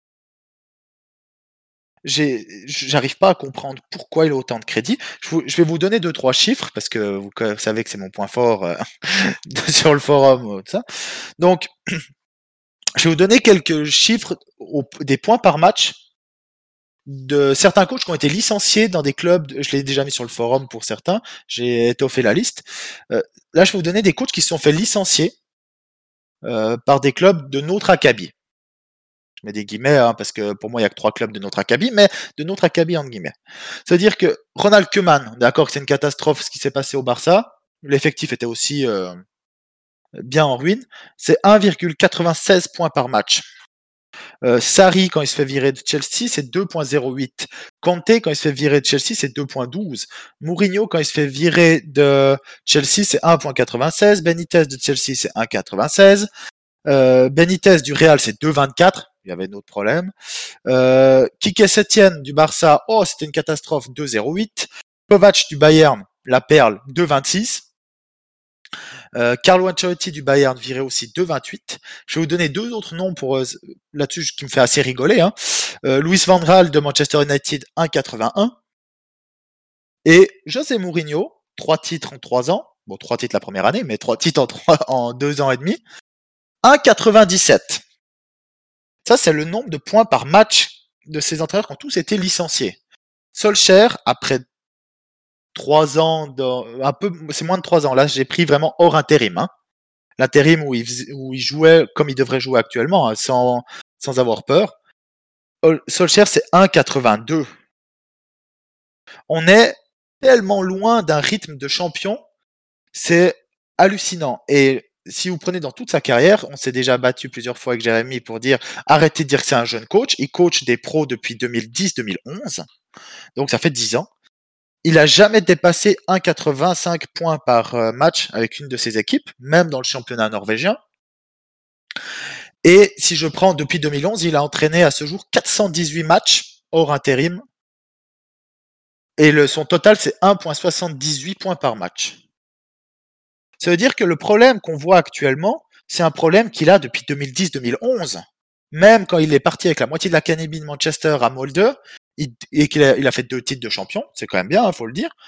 J'arrive pas à comprendre pourquoi il a autant de crédit. Je vais vous donner 2-3 chiffres, parce que vous savez que c'est mon point fort sur le forum, tout ça. Donc, je vais vous donner quelques chiffres des points par match de certains coachs qui ont été licenciés dans des clubs. Je l'ai déjà mis sur le forum pour certains, j'ai étoffé la liste. Là, je vais vous donner des coachs qui se sont fait licencier par des clubs de notre acabit. Je mets des guillemets, hein, parce que pour moi, il n'y a que 3 clubs de notre acabit, mais de notre acabit entre guillemets. C'est-à-dire que Ronald Koeman, d'accord que c'est une catastrophe ce qui s'est passé au Barça, l'effectif était aussi bien en ruine, c'est 1,96 points par match. Sarri, quand il se fait virer de Chelsea, c'est 2,08. Conte, quand il se fait virer de Chelsea, c'est 2,12. Mourinho, quand il se fait virer de Chelsea, c'est 1,96. Benitez de Chelsea, c'est 1,96. Benitez du Real, c'est 2,24. Il y avait un autre problème. Quique Setien du Barça, c'était une catastrophe, 2,08. Kovac du Bayern, la perle, 2,26. Carlo Ancelotti du Bayern viré aussi 2,28. Je vais vous donner 2 autres noms pour là-dessus qui me fait assez rigoler. Hein. Luis Van Gaal de Manchester United, 1,81. Et José Mourinho, 3 titres en 3 ans. Bon, 3 titres la première année, mais 3 titres en 2 ans et demi. 1,97. Ça, c'est le nombre de points par match de ces entraîneurs qui ont tous été licenciés. Solskjaer, après 3 ans, c'est moins de 3 ans. Là, j'ai pris vraiment hors intérim. Hein. L'intérim où il jouait comme il devrait jouer actuellement, hein, sans avoir peur. Solskjaer, c'est 1,82. On est tellement loin d'un rythme de champion, c'est hallucinant. Et si vous prenez dans toute sa carrière, on s'est déjà battu plusieurs fois avec Jérémy pour dire arrêtez de dire que c'est un jeune coach. Il coach des pros depuis 2010-2011, donc ça fait 10 ans. Il a jamais dépassé 1,85 points par match avec une de ses équipes, même dans le championnat norvégien. Et si je prends depuis 2011, il a entraîné à ce jour 418 matchs hors intérim. Et son total, c'est 1,78 points par match. Ça veut dire que le problème qu'on voit actuellement, c'est un problème qu'il a depuis 2010-2011. Même quand il est parti avec la moitié de l'académie de Manchester à Molde, et qu'il a fait 2 titres de champion, c'est quand même bien, hein, faut le dire,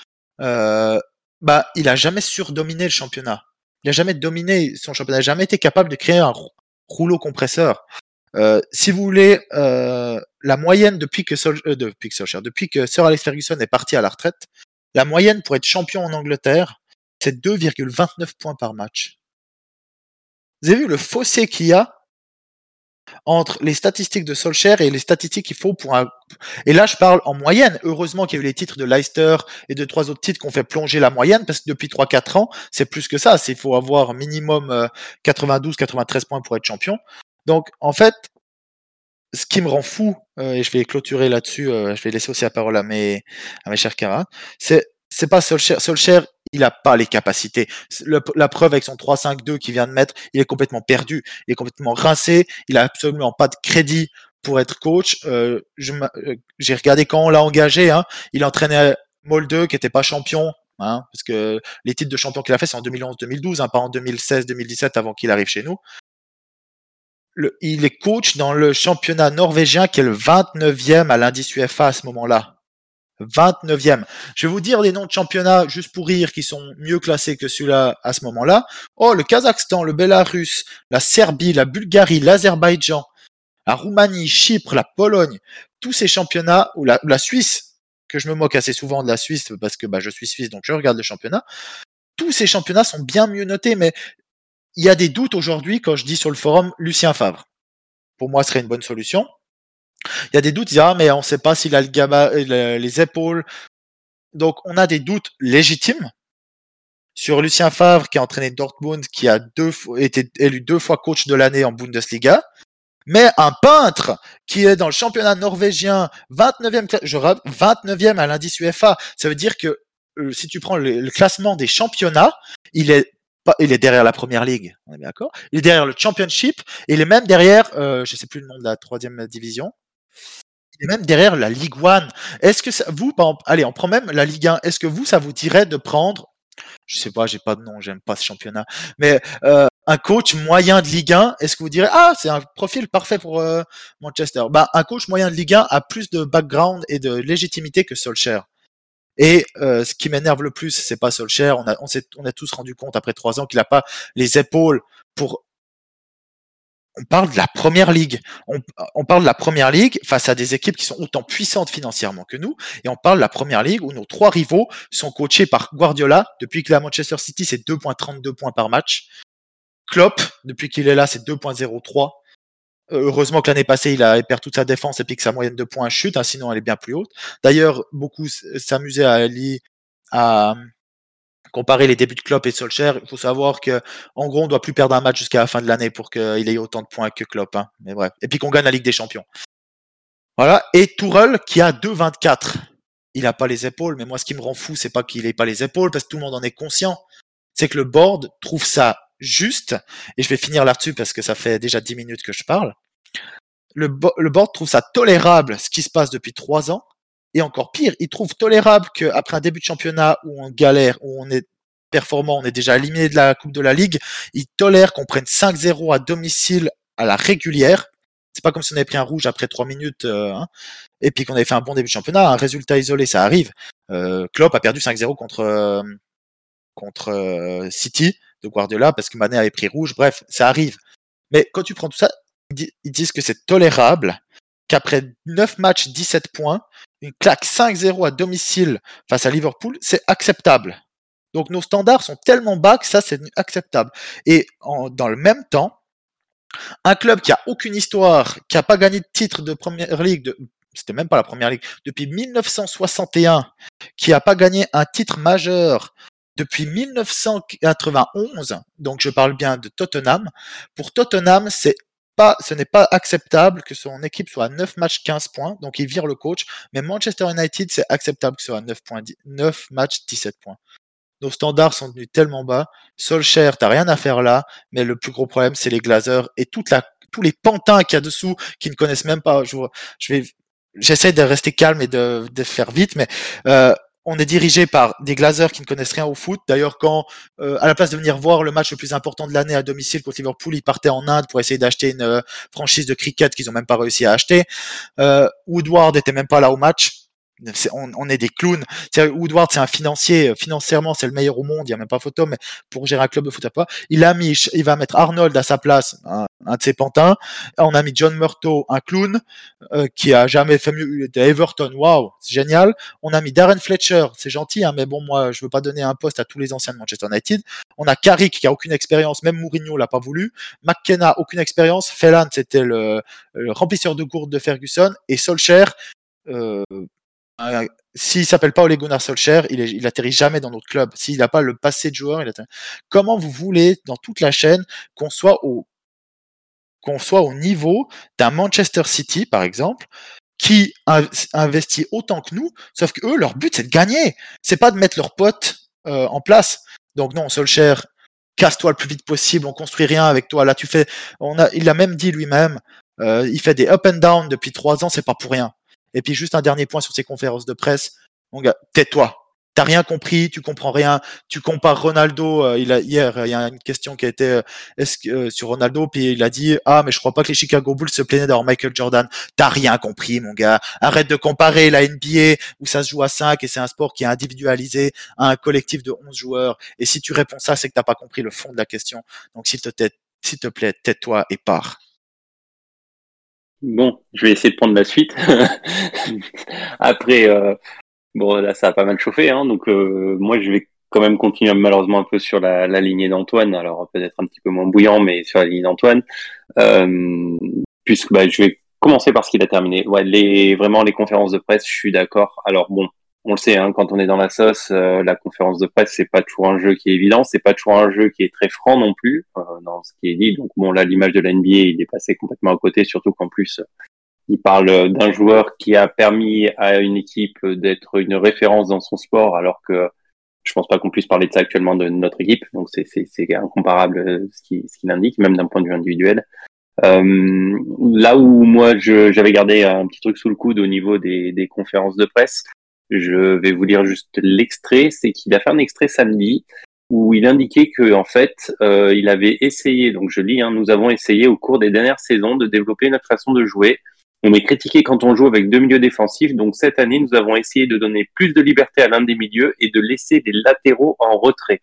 il a jamais surdominé le championnat. Il a jamais dominé son championnat, il n'a jamais été capable de créer un rouleau compresseur. Si vous voulez, la moyenne depuis que Sir Alex Ferguson est parti à la retraite, la moyenne pour être champion en Angleterre, c'est 2,29 points par match. Vous avez vu le fossé qu'il y a entre les statistiques de Solskjaer et les statistiques qu'il faut pour un... Et là, je parle en moyenne. Heureusement qu'il y a eu les titres de Leicester et de 3 autres titres qui ont fait plonger la moyenne, parce que depuis 3-4 ans, c'est plus que ça. Il faut avoir minimum 92-93 points pour être champion. Donc, en fait, ce qui me rend fou, et je vais clôturer là-dessus, je vais laisser aussi la parole à mes chers camarades, c'est pas Solskjaer. Solskjaer, il n'a pas les capacités. La preuve avec son 3-5-2 qu'il vient de mettre, il est complètement perdu, il est complètement rincé, il a absolument pas de crédit pour être coach. J'ai regardé quand on l'a engagé, hein, il entraînait Molde qui était pas champion, hein, parce que les titres de champion qu'il a fait c'est en 2011-2012, hein, pas en 2016-2017 avant qu'il arrive chez nous. Il est coach dans le championnat norvégien qui est le 29e à l'indice UEFA à ce moment-là. 29e. Je vais vous dire des noms de championnats juste pour rire qui sont mieux classés que celui-là à ce moment-là. Le Kazakhstan, le Bélarus, la Serbie, la Bulgarie, l'Azerbaïdjan, la Roumanie, Chypre, la Pologne, tous ces championnats, ou la Suisse, que je me moque assez souvent de la Suisse parce que je suis suisse donc je regarde le championnat. Tous ces championnats sont bien mieux notés, mais il y a des doutes aujourd'hui quand je dis sur le forum Lucien Favre. Pour moi, ce serait une bonne solution. Il y a des doutes, mais on ne sait pas s'il a les épaules. Donc, on a des doutes légitimes sur Lucien Favre, qui a entraîné Dortmund, qui a été élu 2 fois coach de l'année en Bundesliga. Mais un peintre qui est dans le championnat norvégien, 29e à l'indice UEFA, ça veut dire que si tu prends le classement des championnats, il est derrière la Première Ligue, on est bien d'accord. Il est derrière le Championship, et il est même derrière, je sais plus le nom de la 3e division. Il est même derrière la Ligue 1. Est-ce que vous, par exemple, allez, on prend même la Ligue 1. Est-ce que ça vous dirait de prendre, je sais pas, j'ai pas de nom, j'aime pas ce championnat, mais un coach moyen de Ligue 1, est-ce que vous direz, c'est un profil parfait pour Manchester? Un coach moyen de Ligue 1 a plus de background et de légitimité que Solskjaer. Et ce qui m'énerve le plus, c'est pas Solskjaer. On a tous rendu compte après 3 ans qu'il a pas les épaules pour. On parle de la Première Ligue. On parle de la Première Ligue face à des équipes qui sont autant puissantes financièrement que nous. Et on parle de la Première Ligue où nos 3 rivaux sont coachés par Guardiola. Depuis qu'il est à Manchester City, c'est 2,32 points par match. Klopp, depuis qu'il est là, c'est 2,03. Heureusement que l'année passée, il perd toute sa défense et puis que sa moyenne de points chute, sinon elle est bien plus haute. D'ailleurs, beaucoup s'amusaient à comparer les débuts de Klopp et Solskjaer. Il faut savoir que, en gros, on doit plus perdre un match jusqu'à la fin de l'année pour qu'il ait autant de points que Klopp. Mais bref. Et puis qu'on gagne la Ligue des Champions. Voilà. Et Tourelle, qui a 2,24. Il a pas les épaules, mais moi, ce qui me rend fou, c'est pas qu'il ait pas les épaules, parce que tout le monde en est conscient. C'est que le board trouve ça juste, et je vais finir là-dessus parce que ça fait déjà 10 minutes que je parle. Le board trouve ça tolérable, ce qui se passe depuis 3 ans, et encore pire, il trouve tolérable qu'après un début de championnat où on galère, où on est performant, on est déjà éliminé de la Coupe de la Ligue, il tolère qu'on prenne 5-0 à domicile à la régulière. C'est pas comme si on avait pris un rouge après 3 minutes, et puis qu'on avait fait un bon début de championnat, un résultat isolé, ça arrive. Klopp a perdu 5-0 contre City de Guardiola parce que Mané avait pris rouge. Bref, ça arrive. Mais quand tu prends tout ça, ils disent que c'est tolérable, qu'après 9 matchs, 17 points, une claque 5-0 à domicile face à Liverpool, c'est acceptable. Donc nos standards sont tellement bas que ça, c'est acceptable. Et dans le même temps, un club qui a aucune histoire, qui n'a pas gagné de titre de Première Ligue, c'était même pas la Première Ligue, depuis 1961, qui n'a pas gagné un titre majeur depuis 1991, donc je parle bien de Tottenham. Pour Tottenham, ce n'est pas acceptable que son équipe soit à 9 matchs 15 points, donc il vire le coach, mais Manchester United, c'est acceptable que ce soit à 9 matchs 17 points. Nos standards sont devenus tellement bas. Solskjaer, t'as rien à faire là, mais le plus gros problème, c'est les Glazers et tous les pantins qu'il y a dessous qui ne connaissent même pas. J'essaie de rester calme et de faire vite, mais on est dirigé par des Glazers qui ne connaissent rien au foot. D'ailleurs, quand à la place de venir voir le match le plus important de l'année à domicile contre Liverpool, ils partaient en Inde pour essayer d'acheter une franchise de cricket qu'ils ont même pas réussi à acheter. Woodward était même pas là au match. On est des clowns. Woodward, c'est un financier. Financièrement, c'est le meilleur au monde. Il n'y a même pas photo, mais pour gérer un club de foot, pas. Il va mettre Arnold à sa place, un de ses pantins. On a mis John Murtaugh, un clown, qui a jamais fait mieux. Everton, waouh, c'est génial. On a mis Darren Fletcher, c'est gentil, mais bon, moi, je veux pas donner un poste à tous les anciens de Manchester United. On a Carrick, qui a aucune expérience. Même Mourinho l'a pas voulu. McKenna, aucune expérience. Phelan, c'était le remplisseur de gourde de Ferguson. Et Solskjaer, s'il s'appelle pas Ole Gunnar Solskjaer, il atterrit jamais dans notre club. S'il n'a pas le passé de joueur, comment vous voulez dans toute la chaîne qu'on soit au niveau d'un Manchester City, par exemple, qui investit autant que nous, sauf que eux, leur but c'est de gagner, c'est pas de mettre leurs potes en place. Donc non, Solskjaer, casse-toi le plus vite possible, on construit rien avec toi. Là, il a même dit lui-même, il fait des up and down depuis 3 ans, c'est pas pour rien. Et puis juste un dernier point sur ses conférences de presse. Mon gars, tais-toi. T'as rien compris, tu comprends rien. Tu compares Ronaldo. Hier, il y a une question qui a été sur Ronaldo, puis il a dit mais je crois pas que les Chicago Bulls se plaignaient d'avoir Michael Jordan. T'as rien compris, mon gars. Arrête de comparer la NBA où ça se joue à 5 et c'est un sport qui est individualisé à un collectif de 11 joueurs. Et si tu réponds ça, c'est que t'as pas compris le fond de la question. Donc s'il te plaît, tais-toi et pars. Bon, je vais essayer de prendre la suite. Après, bon, là, ça a pas mal chauffé, donc moi, je vais quand même continuer malheureusement un peu sur la lignée d'Antoine. Alors peut-être un petit peu moins bouillant, mais sur la lignée d'Antoine, puisque je vais commencer par ce qu'il a terminé. Ouais, vraiment les conférences de presse, je suis d'accord. Alors bon, on le sait, quand on est dans la sauce, la conférence de presse, c'est pas toujours un jeu qui est évident, c'est pas toujours un jeu qui est très franc non plus dans ce qui est dit. Donc bon, là, l'image de la NBA, il est passé complètement à côté, surtout qu'en plus, il parle d'un joueur qui a permis à une équipe d'être une référence dans son sport, alors que Je pense pas qu'on puisse parler de ça actuellement de notre équipe, donc c'est incomparable ce qu'il indique, même d'un point de vue individuel. Là où moi j'avais gardé un petit truc sous le coude au niveau des conférences de presse, je vais vous lire juste l'extrait. C'est qu'il a fait un extrait samedi où il indiquait que en fait il avait essayé, donc je lis, nous avons essayé au cours des dernières saisons de développer notre façon de jouer. On est critiqué quand on joue avec 2 milieux défensifs, donc cette année nous avons essayé de donner plus de liberté à l'un des milieux et de laisser des latéraux en retrait.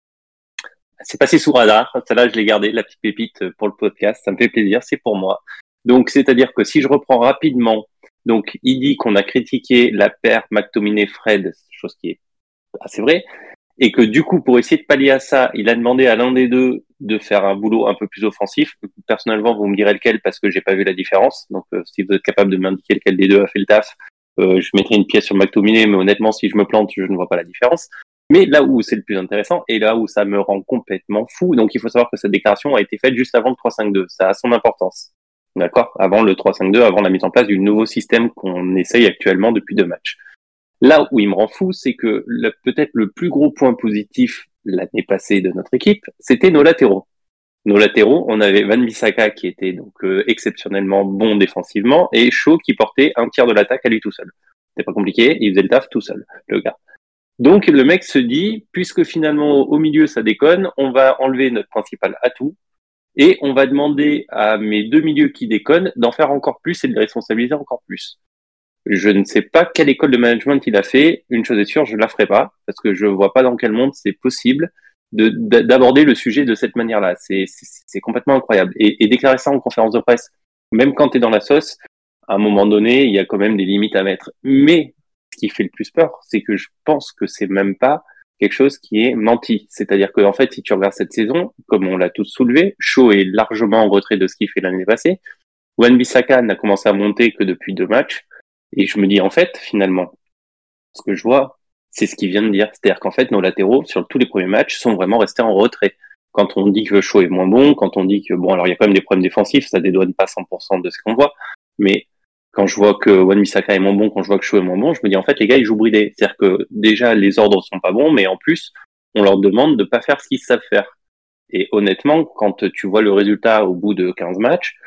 C'est passé sous radar, celle-là je l'ai gardé, la petite pépite pour le podcast, ça me fait plaisir, c'est pour moi. Donc c'est-à-dire que si je reprends rapidement, donc il dit qu'on a critiqué la paire McTominay-Fred, chose qui est assez vraie, et que du coup pour essayer de pallier à ça, il a demandé à l'un des deux de faire un boulot un peu plus offensif. Personnellement, vous me direz lequel parce que j'ai pas vu la différence, donc si vous êtes capable de m'indiquer lequel des deux a fait le taf, je mettrai une pièce sur McTominay, mais honnêtement si je me plante, je ne vois pas la différence. Mais là où c'est le plus intéressant, et là où ça me rend complètement fou, donc il faut savoir que cette déclaration a été faite juste avant le 3-5-2. Ça a son importance. D'accord? Avant le 3-5-2, avant la mise en place du nouveau système qu'on essaye actuellement depuis 2 matchs. Là où il me rend fou, c'est que peut-être le plus gros point positif l'année passée de notre équipe, c'était nos latéraux. Nos latéraux, on avait Wan-Bissaka qui était donc exceptionnellement bon défensivement et Shaw qui portait un tiers de l'attaque à lui tout seul. C'était pas compliqué, il faisait le taf tout seul, le gars. Donc le mec se dit, puisque finalement au milieu ça déconne, on va enlever notre principal atout et on va demander à mes 2 milieux qui déconnent d'en faire encore plus et de les responsabiliser encore plus. Je ne sais pas quelle école de management il a fait. Une chose est sûre, je la ferai pas parce que je vois pas dans quel monde c'est possible d'aborder le sujet de cette manière-là. C'est complètement incroyable. Et déclarer ça en conférence de presse, même quand tu es dans la sauce, à un moment donné, il y a quand même des limites à mettre. Mais ce qui fait le plus peur, c'est que je pense que c'est même pas quelque chose qui est menti. C'est-à-dire que en fait, si tu regardes cette saison, comme on l'a tous soulevé, Shaw est largement en retrait de ce qu'il fait l'année passée. Wan-Bissaka n'a commencé à monter que depuis 2 matchs. Et je me dis, en fait, finalement, ce que je vois, c'est ce qu'il vient de dire. C'est-à-dire qu'en fait, nos latéraux, sur tous les premiers matchs, sont vraiment restés en retrait. Quand on dit que Shaw est moins bon, quand on dit que, bon, alors il y a quand même des problèmes défensifs, ça dédouane pas 100% de ce qu'on voit. Mais quand je vois que Wan-Bissaka est moins bon, quand je vois que Shaw est moins bon, je me dis, en fait, les gars, ils jouent bridés. C'est-à-dire que déjà, les ordres sont pas bons, mais en plus, on leur demande de pas faire ce qu'ils savent faire. Et honnêtement, quand tu vois le résultat au bout de 15 matchs,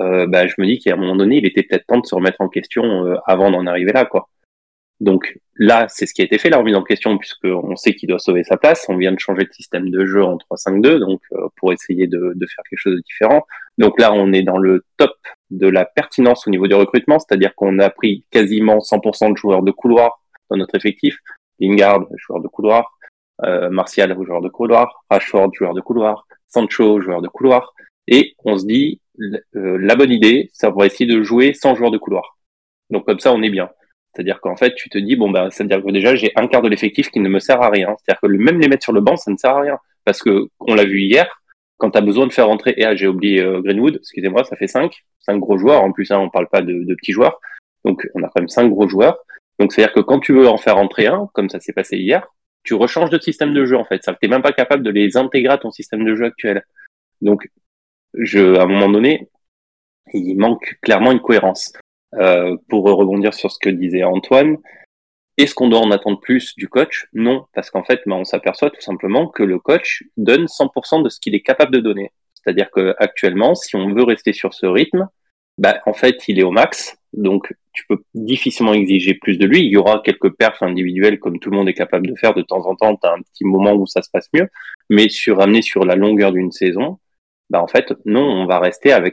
je me dis qu'à un moment donné, il était peut-être temps de se remettre en question avant d'en arriver là, quoi. Donc là, c'est ce qui a été fait, la remise en question, puisqu'on sait qu'il doit sauver sa place. On vient de changer de système de jeu en 3-5-2, donc pour essayer de faire quelque chose de différent. Donc là, on est dans le top de la pertinence au niveau du recrutement, c'est-à-dire qu'on a pris quasiment 100% de joueurs de couloir dans notre effectif. Lingard, joueur de couloir, Martial, joueur de couloir, Rashford, joueur de couloir, Sancho, joueur de couloir. Et on se dit, la bonne idée, ça va essayer de jouer sans joueur de couloir. Donc comme ça, on est bien. C'est-à-dire qu'en fait, tu te dis, c'est-à-dire que déjà, j'ai un quart de l'effectif qui ne me sert à rien. C'est-à-dire que même les mettre sur le banc, ça ne sert à rien. Parce que, on l'a vu hier, quand tu as besoin de faire rentrer, j'ai oublié Greenwood, excusez-moi, ça fait 5 gros joueurs. En plus, on parle pas de petits joueurs. Donc, on a quand même 5 gros joueurs. Donc, c'est-à-dire que quand tu veux en faire rentrer un, comme ça s'est passé hier, tu rechanges de système de jeu, en fait. C'est-à-dire que t'es même pas capable de les intégrer à ton système de jeu actuel. Donc, à un moment donné, il manque clairement une cohérence. Pour rebondir sur ce que disait Antoine, est-ce qu'on doit en attendre plus du coach? Non, parce qu'en fait, on s'aperçoit tout simplement que le coach donne 100% de ce qu'il est capable de donner. C'est-à-dire que actuellement, si on veut rester sur ce rythme, en fait, il est au max, donc tu peux difficilement exiger plus de lui. Il y aura quelques perfs individuels comme tout le monde est capable de faire de temps en temps. T'as un petit moment où ça se passe mieux, mais ramener sur la longueur d'une saison, en fait, non, on va rester avec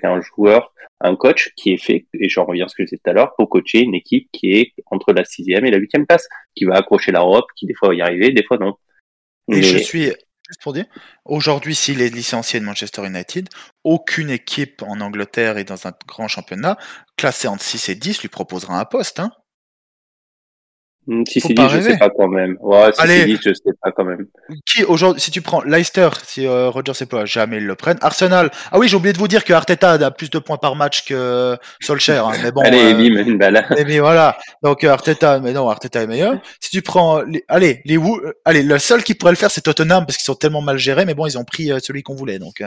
un coach qui est fait, et j'en reviens à ce que je disais tout à l'heure, pour coacher une équipe qui est entre la 6e et la 8e place, qui va accrocher l'Europe, qui des fois va y arriver, des fois non. Et je suis, juste pour dire, aujourd'hui, s'il est licencié de Manchester United, aucune équipe en Angleterre et dans un grand championnat, classée entre 6 et 10, lui proposera un poste, hein. Si c'est dit, je sais pas quand même. Ouais, si c'est dit, je sais pas quand même. Qui aujourd'hui, si tu prends Leicester, si Rodgers sait pas, jamais ils le prennent. Arsenal, oui, j'ai oublié de vous dire que Arteta a plus de points par match que Solskjaer, hein, mais bon. Allez, bim, une balle. Mais voilà, donc Arteta est meilleur. Si tu prends, le seul qui pourrait le faire, c'est Tottenham parce qu'ils sont tellement mal gérés, mais bon, ils ont pris celui qu'on voulait, donc.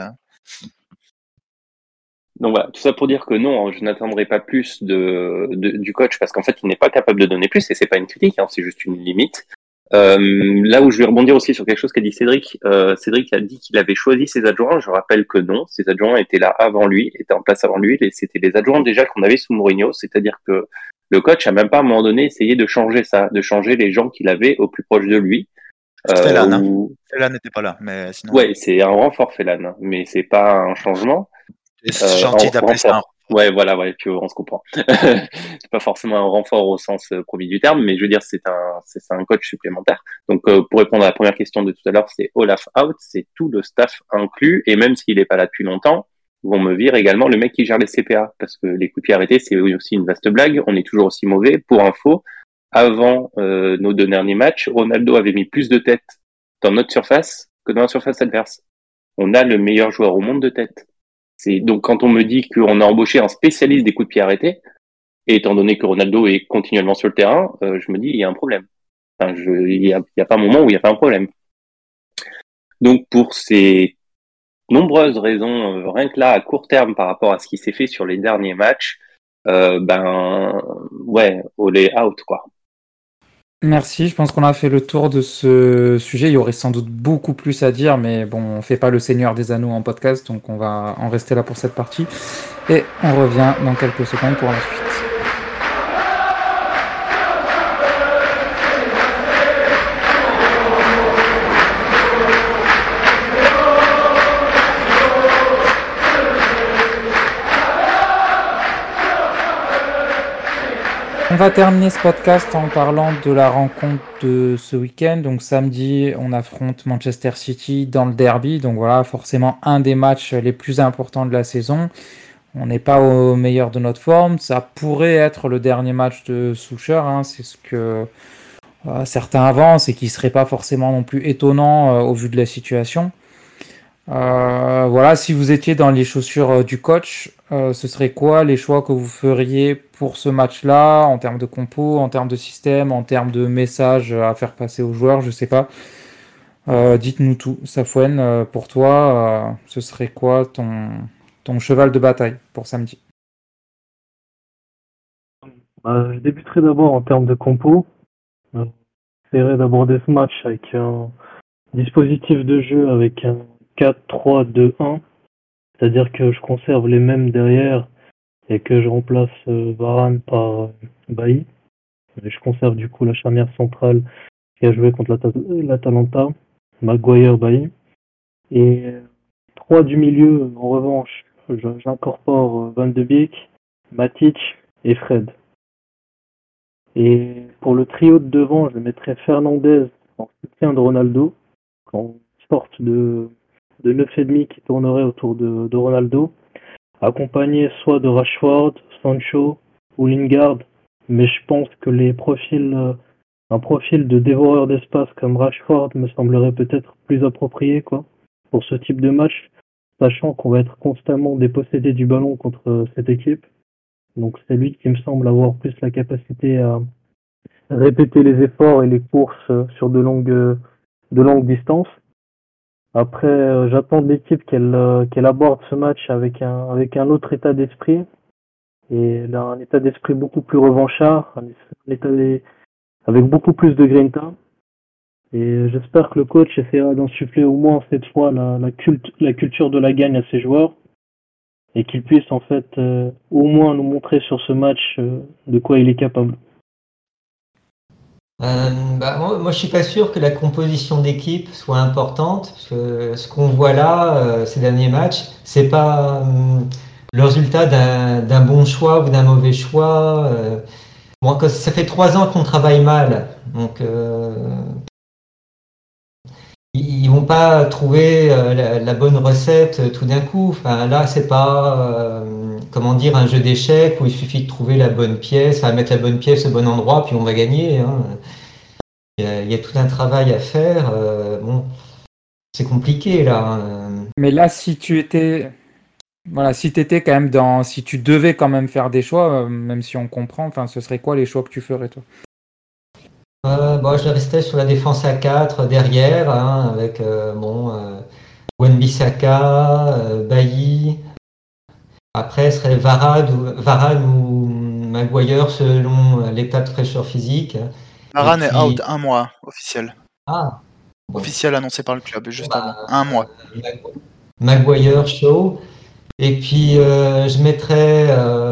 Donc voilà, tout ça pour dire que non, je n'attendrai pas plus du coach parce qu'en fait, il n'est pas capable de donner plus et c'est pas une critique, c'est juste une limite. Là où je vais rebondir aussi sur quelque chose qu'a dit Cédric. Cédric a dit qu'il avait choisi ses adjoints. Je rappelle que non, ses adjoints étaient là avant lui, étaient en place avant lui. Et c'était les adjoints déjà qu'on avait sous Mourinho. C'est-à-dire que le coach a même pas à un moment donné essayé de changer ça, de changer les gens qu'il avait au plus proche de lui. Felan, Felan n'était pas là, mais sinon. Ouais, c'est un renfort Felan, mais c'est pas un changement. C'est gentil d'appeler ça. Ouais, voilà, ouais, puis on se comprend. C'est pas forcément un renfort au sens premier du terme, mais je veux dire, c'est un coach supplémentaire. Donc, pour répondre à la première question de tout à l'heure, c'est Olaf out, c'est tout le staff inclus, et même s'il est pas là depuis longtemps, on me vire également le mec qui gère les CPA, parce que les coups de pied arrêtés, c'est aussi une vaste blague. On est toujours aussi mauvais. Pour info, avant nos 2 derniers matchs, Ronaldo avait mis plus de têtes dans notre surface que dans la surface adverse. On a le meilleur joueur au monde de tête. Donc quand on me dit qu'on a embauché un spécialiste des coups de pied arrêtés, et étant donné que Ronaldo est continuellement sur le terrain, je me dis il y a un problème. Enfin, il y a pas un moment où il n'y a pas un problème. Donc pour ces nombreuses raisons, rien que là à court terme par rapport à ce qui s'est fait sur les derniers matchs, ouais, olé out quoi. Merci, je pense qu'on a fait le tour de ce sujet. Il y aurait sans doute beaucoup plus à dire, mais bon, on fait pas le Seigneur des Anneaux en podcast, donc on va en rester là pour cette partie. Et on revient dans quelques secondes pour la suite. On va terminer ce podcast en parlant de la rencontre de ce week-end. Donc samedi, on affronte Manchester City dans le derby. Donc voilà, forcément un des matchs les plus importants de la saison. On n'est pas au meilleur de notre forme. Ça pourrait être le dernier match de Solskjaer. C'est ce que certains avancent et qui ne serait pas forcément non plus étonnant au vu de la situation. Voilà, si vous étiez dans les chaussures du coach, ce serait quoi les choix que vous feriez pour ce match-là, en termes de compo, en termes de système, en termes de messages à faire passer aux joueurs, je sais pas. Dites-nous tout. Safouane, pour toi, ce serait quoi ton cheval de bataille pour samedi? Je débuterai d'abord en termes de compo. J'essaierai d'aborder ce match avec un dispositif de jeu avec un 4-3-2-1, c'est-à-dire que je conserve les mêmes derrière et que je remplace Varane par Bailly. Je conserve du coup la charnière centrale qui a joué contre l'Atalanta, Maguire, Bailly. Et 3 du milieu, en revanche, j'incorpore Van de Beek, Matic et Fred. Et pour le trio de devant, je mettrai Fernandez en soutien de Ronaldo, en sorte de 9,5 qui tournerait autour de Ronaldo, accompagné soit de Rashford, Sancho ou Lingard, mais je pense que un profil de dévoreur d'espace comme Rashford me semblerait peut-être plus approprié pour ce type de match, sachant qu'on va être constamment dépossédé du ballon contre cette équipe. Donc c'est lui qui me semble avoir plus la capacité à répéter les efforts et les courses sur de longues distances. Après, j'attends de l'équipe qu'elle aborde ce match avec un autre état d'esprit, et un état d'esprit beaucoup plus revanchard, avec beaucoup plus de grinta. Et j'espère que le coach essaiera d'insuffler au moins cette fois la culture de la gagne à ses joueurs, et qu'il puisse en fait au moins nous montrer sur ce match de quoi il est capable. Moi, je suis pas sûr que la composition d'équipe soit importante, parce que ce qu'on voit là, ces derniers matchs, c'est pas le résultat d'un bon choix ou d'un mauvais choix. Ça fait 3 ans qu'on travaille mal, donc ils vont pas trouver la bonne recette tout d'un coup. Enfin, là, c'est pas un jeu d'échecs où il suffit de trouver la bonne pièce, mettre la bonne pièce au bon endroit, puis on va gagner. Il y a tout un travail à faire. C'est compliqué là. Mais là, si tu étais quand même si tu devais quand même faire des choix, même si on comprend, ce serait quoi les choix que tu ferais toi? Je restais sur la défense à 4 derrière, avec Wan-Bissaka, Bailly. Après, ce serait Varane ou Maguire selon l'état de fraîcheur physique. Varane est puis, out 1 mois, officiel. ah, bon, Officiel annoncé par le club, juste bah, avant. 1 mois. Maguire, Shaw. Et puis, je mettrais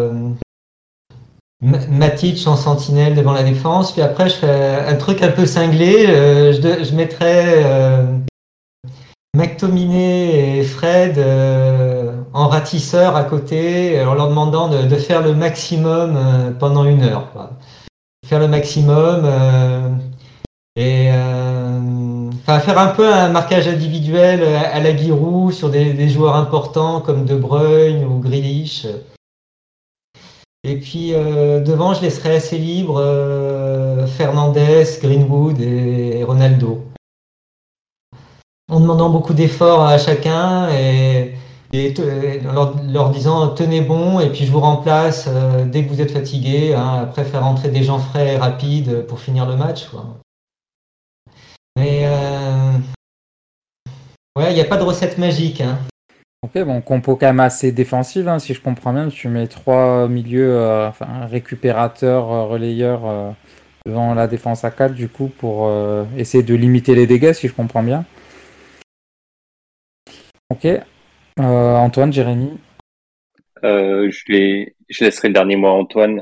Matic en sentinelle devant la défense. Puis après, je fais un truc un peu cinglé. Je mettrais McTominay et Fred en ratisseur à côté, en leur demandant de faire le maximum pendant 1 heure, quoi. Faire le maximum et enfin, faire un peu un marquage individuel à la Giroud sur des joueurs importants comme De Bruyne ou Grealish. Et puis devant, je laisserai assez libre Fernandes, Greenwood et Ronaldo. En demandant beaucoup d'efforts à chacun et leur disant tenez bon et puis je vous remplace dès que vous êtes fatigué. Hein, après faire rentrer des gens frais et rapides pour finir le match, quoi. Mais ouais, il n'y a pas de recette magique. Hein. Ok, bon, compo quand même assez défensive, hein, si je comprends bien. Tu mets 3 milieux, enfin, récupérateurs, relayeurs devant la défense à 4, du coup, pour essayer de limiter les dégâts, si je comprends bien. Ok. Antoine, Jérémy. Je laisserai le dernier mot à Antoine.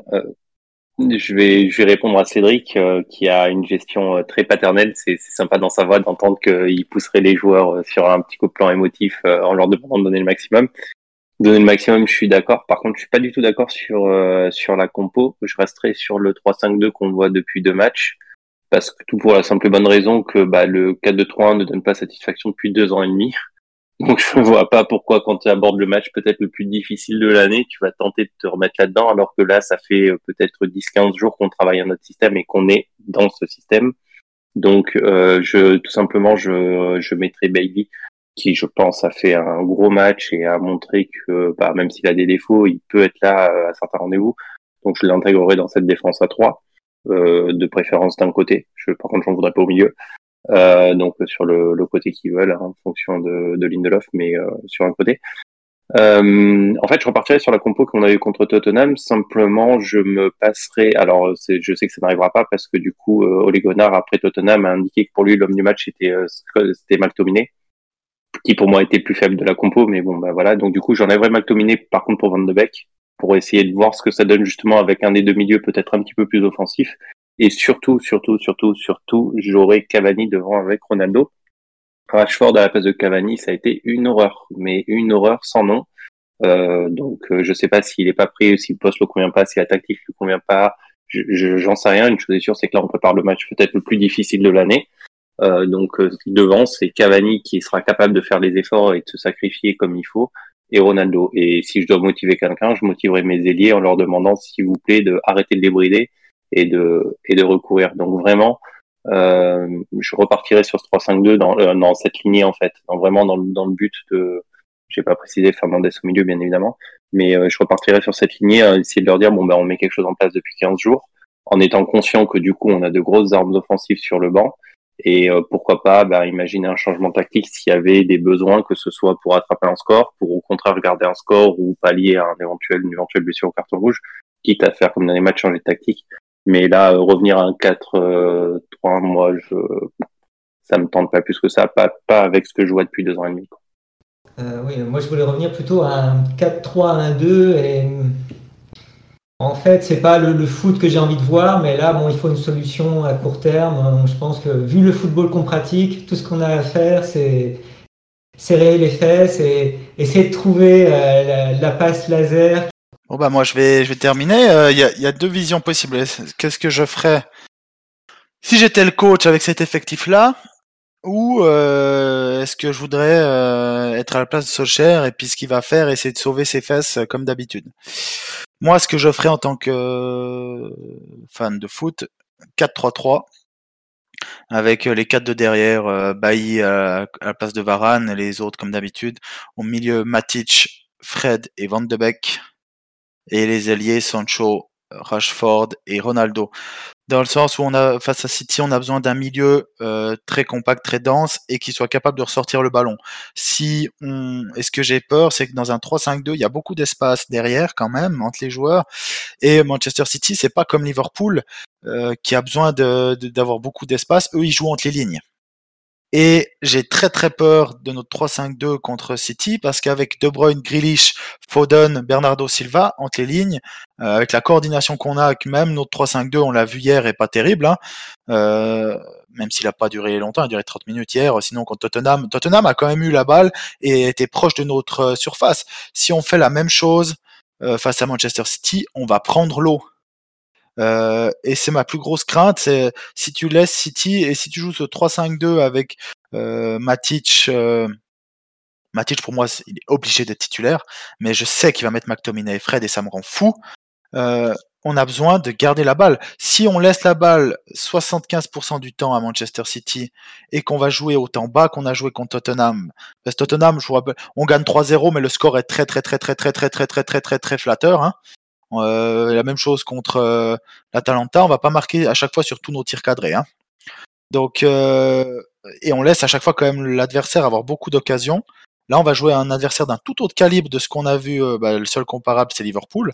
Je vais répondre à Cédric qui a une gestion très paternelle. C'est sympa dans sa voix d'entendre qu'il pousserait les joueurs sur un petit coup de plan émotif en leur demandant de donner le maximum. Donner le maximum, je suis d'accord. Par contre, je suis pas du tout d'accord sur la compo. Je resterai sur le 3-5-2 qu'on voit depuis 2 matchs. Parce que tout pour la simple et bonne raison que le 4-2-3-1 ne donne pas satisfaction depuis 2 ans et demi. Donc je ne vois pas pourquoi quand tu abordes le match peut-être le plus difficile de l'année, tu vas tenter de te remettre là-dedans alors que là, ça fait peut-être 10-15 jours qu'on travaille un autre système et qu'on est dans ce système. Donc tout simplement, je mettrai Bailey qui, je pense, a fait un gros match et a montré que même s'il a des défauts, il peut être là à certains rendez-vous. Donc je l'intégrerai dans cette défense à 3, de préférence d'un côté. Par contre, j'en voudrais pas au milieu. Donc sur le côté qu'ils veulent, hein, en fonction de Lindelof, mais sur un côté. En fait, je repartirai sur la compo qu'on a eu contre Tottenham. Simplement, je me passerai. Alors, je sais que ça n'arrivera pas parce que du coup, Ole Gunnar après Tottenham a indiqué que pour lui l'homme du match c'était McTominay, qui pour moi était plus faible de la compo. Mais bon, voilà. Donc du coup, j'enlèverai McTominay par contre pour Van de Beek pour essayer de voir ce que ça donne justement avec un des deux milieux peut-être un petit peu plus offensif. Et surtout, j'aurai Cavani devant avec Ronaldo. Rashford à la place de Cavani, ça a été une horreur, mais une horreur sans nom. Donc je sais pas s'il est pas pris, si le poste le convient pas, si la tactique lui convient pas. J'en sais rien. Une chose est sûre, c'est que là on prépare le match peut-être le plus difficile de l'année. Donc devant, c'est Cavani qui sera capable de faire les efforts et de se sacrifier comme il faut, et Ronaldo. Et si je dois motiver quelqu'un, je motiverai mes ailiers en leur demandant, s'il vous plaît, de arrêter de les brider et de recourir. Donc vraiment, je repartirai sur ce 3-5-2 dans cette lignée en fait, vraiment dans le but de, j'ai pas précisé Fernandes au milieu bien évidemment, mais je repartirai sur cette lignée, essayer de leur dire on met quelque chose en place depuis 15 jours, en étant conscient que du coup on a de grosses armes offensives sur le banc. Et pourquoi pas imaginer un changement tactique s'il y avait des besoins, que ce soit pour attraper un score, pour au contraire garder un score ou pallier à une éventuelle blessure au carton rouge, quitte à faire comme dans les matchs changer de tactique. Mais là, revenir à un 4-3, moi, ça me tente pas plus que ça, pas avec ce que je vois depuis 2 ans et demi. Oui, moi je voulais revenir plutôt à un 4-3-1-2 et en fait, c'est pas le foot que j'ai envie de voir, mais là, il faut une solution à court terme. Je pense que vu le football qu'on pratique, tout ce qu'on a à faire, c'est serrer les fesses et essayer de trouver la passe laser. Bon moi je vais terminer. Il y a deux visions possibles. Qu'est-ce que je ferais si j'étais le coach avec cet effectif-là, ou est-ce que je voudrais être à la place de Solskjaer et puis ce qu'il va faire, essayer de sauver ses fesses comme d'habitude. Moi, ce que je ferais en tant que fan de foot, 4-3-3, avec les 4 de derrière, Bailly à la place de Varane et les autres comme d'habitude. Au milieu, Matic, Fred et Van de Beek. Et les ailiers, Sancho, Rashford et Ronaldo. Dans le sens où face à City, on a besoin d'un milieu très compact, très dense et qui soit capable de ressortir le ballon. Et ce que j'ai peur, c'est que dans un 3-5-2, il y a beaucoup d'espace derrière quand même entre les joueurs. Et Manchester City, c'est pas comme Liverpool qui a besoin d'avoir beaucoup d'espace. Eux, ils jouent entre les lignes. Et j'ai très très peur de notre 3-5-2 contre City parce qu'avec De Bruyne, Grealish, Foden, Bernardo Silva entre les lignes, avec la coordination qu'on a, avec même notre 3-5-2, on l'a vu hier, est pas terrible, hein, même s'il a pas duré longtemps, il a duré 30 minutes hier. Sinon contre Tottenham a quand même eu la balle et était proche de notre surface. Si on fait la même chose face à Manchester City, on va prendre l'eau. Et c'est ma plus grosse crainte, c'est si tu laisses City et si tu joues ce 3-5-2 avec Matic, Matic pour moi il est obligé d'être titulaire, mais je sais qu'il va mettre McTominay et Fred et ça me rend fou. On a besoin de garder la balle. Si on laisse la balle 75% du temps à Manchester City et qu'on va jouer au temps bas qu'on a joué contre Tottenham, parce que Tottenham, je vous rappelle, on gagne 3-0, mais le score est très très flatteur, hein. La même chose contre l'Atalanta, on va pas marquer à chaque fois sur tous nos tirs cadrés, hein. Donc et on laisse à chaque fois quand même l'adversaire avoir beaucoup d'occasions. Là, on va jouer à un adversaire d'un tout autre calibre de ce qu'on a vu. Le seul comparable, c'est Liverpool.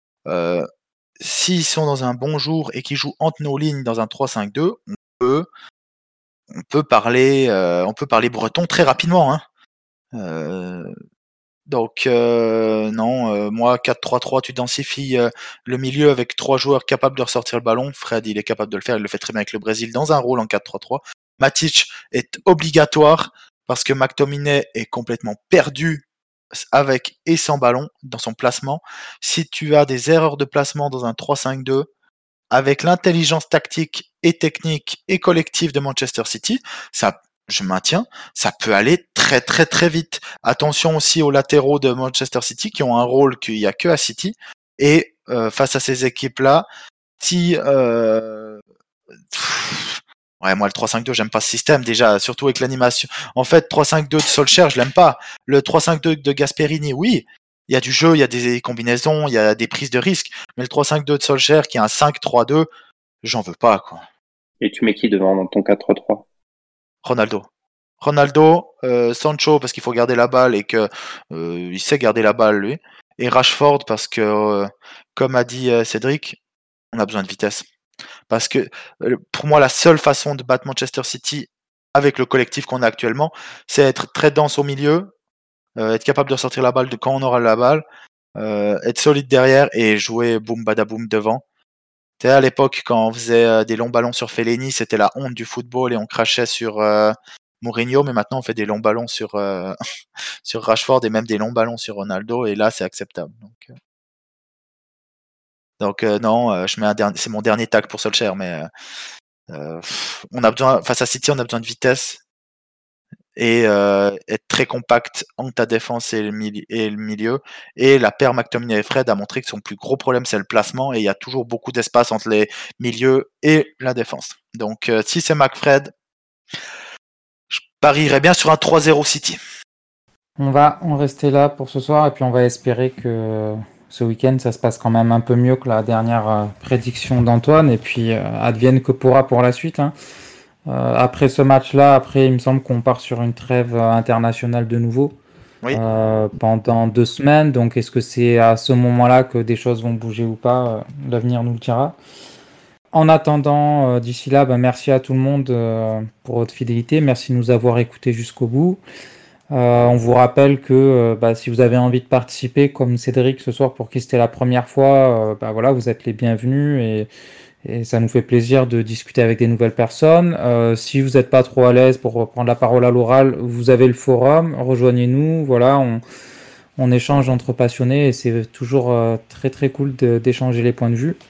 S'ils sont dans un bon jour et qu'ils jouent entre nos lignes dans un 3-5-2, on peut parler breton très rapidement, hein. Donc non, moi 4-3-3, tu densifies le milieu avec 3 joueurs capables de ressortir le ballon. Fred, il est capable de le faire, il le fait très bien avec le Brésil dans un rôle en 4-3-3. Matic est obligatoire parce que McTominay est complètement perdu avec et sans ballon dans son placement. Si tu as des erreurs de placement dans un 3-5-2, avec l'intelligence tactique et technique et collective de Manchester City, je maintiens, ça peut aller très très très vite. Attention aussi aux latéraux de Manchester City qui ont un rôle qu'il n'y a que à City. Et face à ces équipes-là, ouais, moi le 3-5-2, j'aime pas ce système déjà, surtout avec l'animation. En fait, 3-5-2 de Solskjaer, je l'aime pas. Le 3-5-2 de Gasperini, oui, il y a du jeu, il y a des combinaisons, il y a des prises de risques. Mais le 3-5-2 de Solskjaer qui est un 5-3-2, j'en veux pas, quoi. Et tu mets qui devant dans ton 4-3-3? Ronaldo, Sancho parce qu'il faut garder la balle et que il sait garder la balle lui, et Rashford parce que comme a dit Cédric, on a besoin de vitesse. Parce que pour moi la seule façon de battre Manchester City avec le collectif qu'on a actuellement, c'est être très dense au milieu, être capable de ressortir la balle de quand on aura la balle, être solide derrière et jouer boum badaboum devant. Tu sais, à l'époque, quand on faisait des longs ballons sur Fellaini, c'était la honte du football et on crachait sur Mourinho, mais maintenant on fait des longs ballons sur, sur Rashford et même des longs ballons sur Ronaldo, et là c'est acceptable. Donc non, je mets c'est mon dernier tag pour Solskjaer, mais on a besoin, face à City, on a besoin de vitesse et être très compact entre ta défense et le milieu. Et la paire McTominay et Fred a montré que son plus gros problème c'est le placement et il y a toujours beaucoup d'espace entre les milieux et la défense. Donc si c'est McFred, je parierais bien sur un 3-0 City. On va en rester là pour ce soir et puis on va espérer que ce week-end ça se passe quand même un peu mieux que la dernière prédiction d'Antoine et puis advienne que pourra pour la suite, hein. Après ce match-là, après il me semble qu'on part sur une trêve internationale de nouveau. Oui. Pendant 2 semaines. Donc est-ce que c'est à ce moment-là que des choses vont bouger ou pas? L'avenir nous le dira. En attendant, d'ici là, merci à tout le monde pour votre fidélité. Merci de nous avoir écoutés jusqu'au bout. On vous rappelle que si vous avez envie de participer, comme Cédric ce soir, pour qui c'était la première fois, voilà, vous êtes les bienvenus et ça nous fait plaisir de discuter avec des nouvelles personnes. Si vous n'êtes pas trop à l'aise pour prendre la parole à l'oral, vous avez le forum, rejoignez-nous. Voilà, on échange entre passionnés et c'est toujours très très cool d'échanger les points de vue.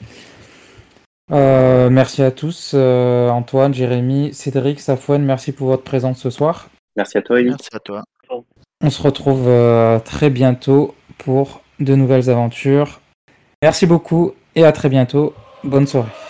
Merci à tous, Antoine, Jérémy, Cédric, Safouane, merci pour votre présence ce soir. Merci à toi, Eli. Merci à toi. On se retrouve très bientôt pour de nouvelles aventures. Merci beaucoup et à très bientôt. Bonne soirée.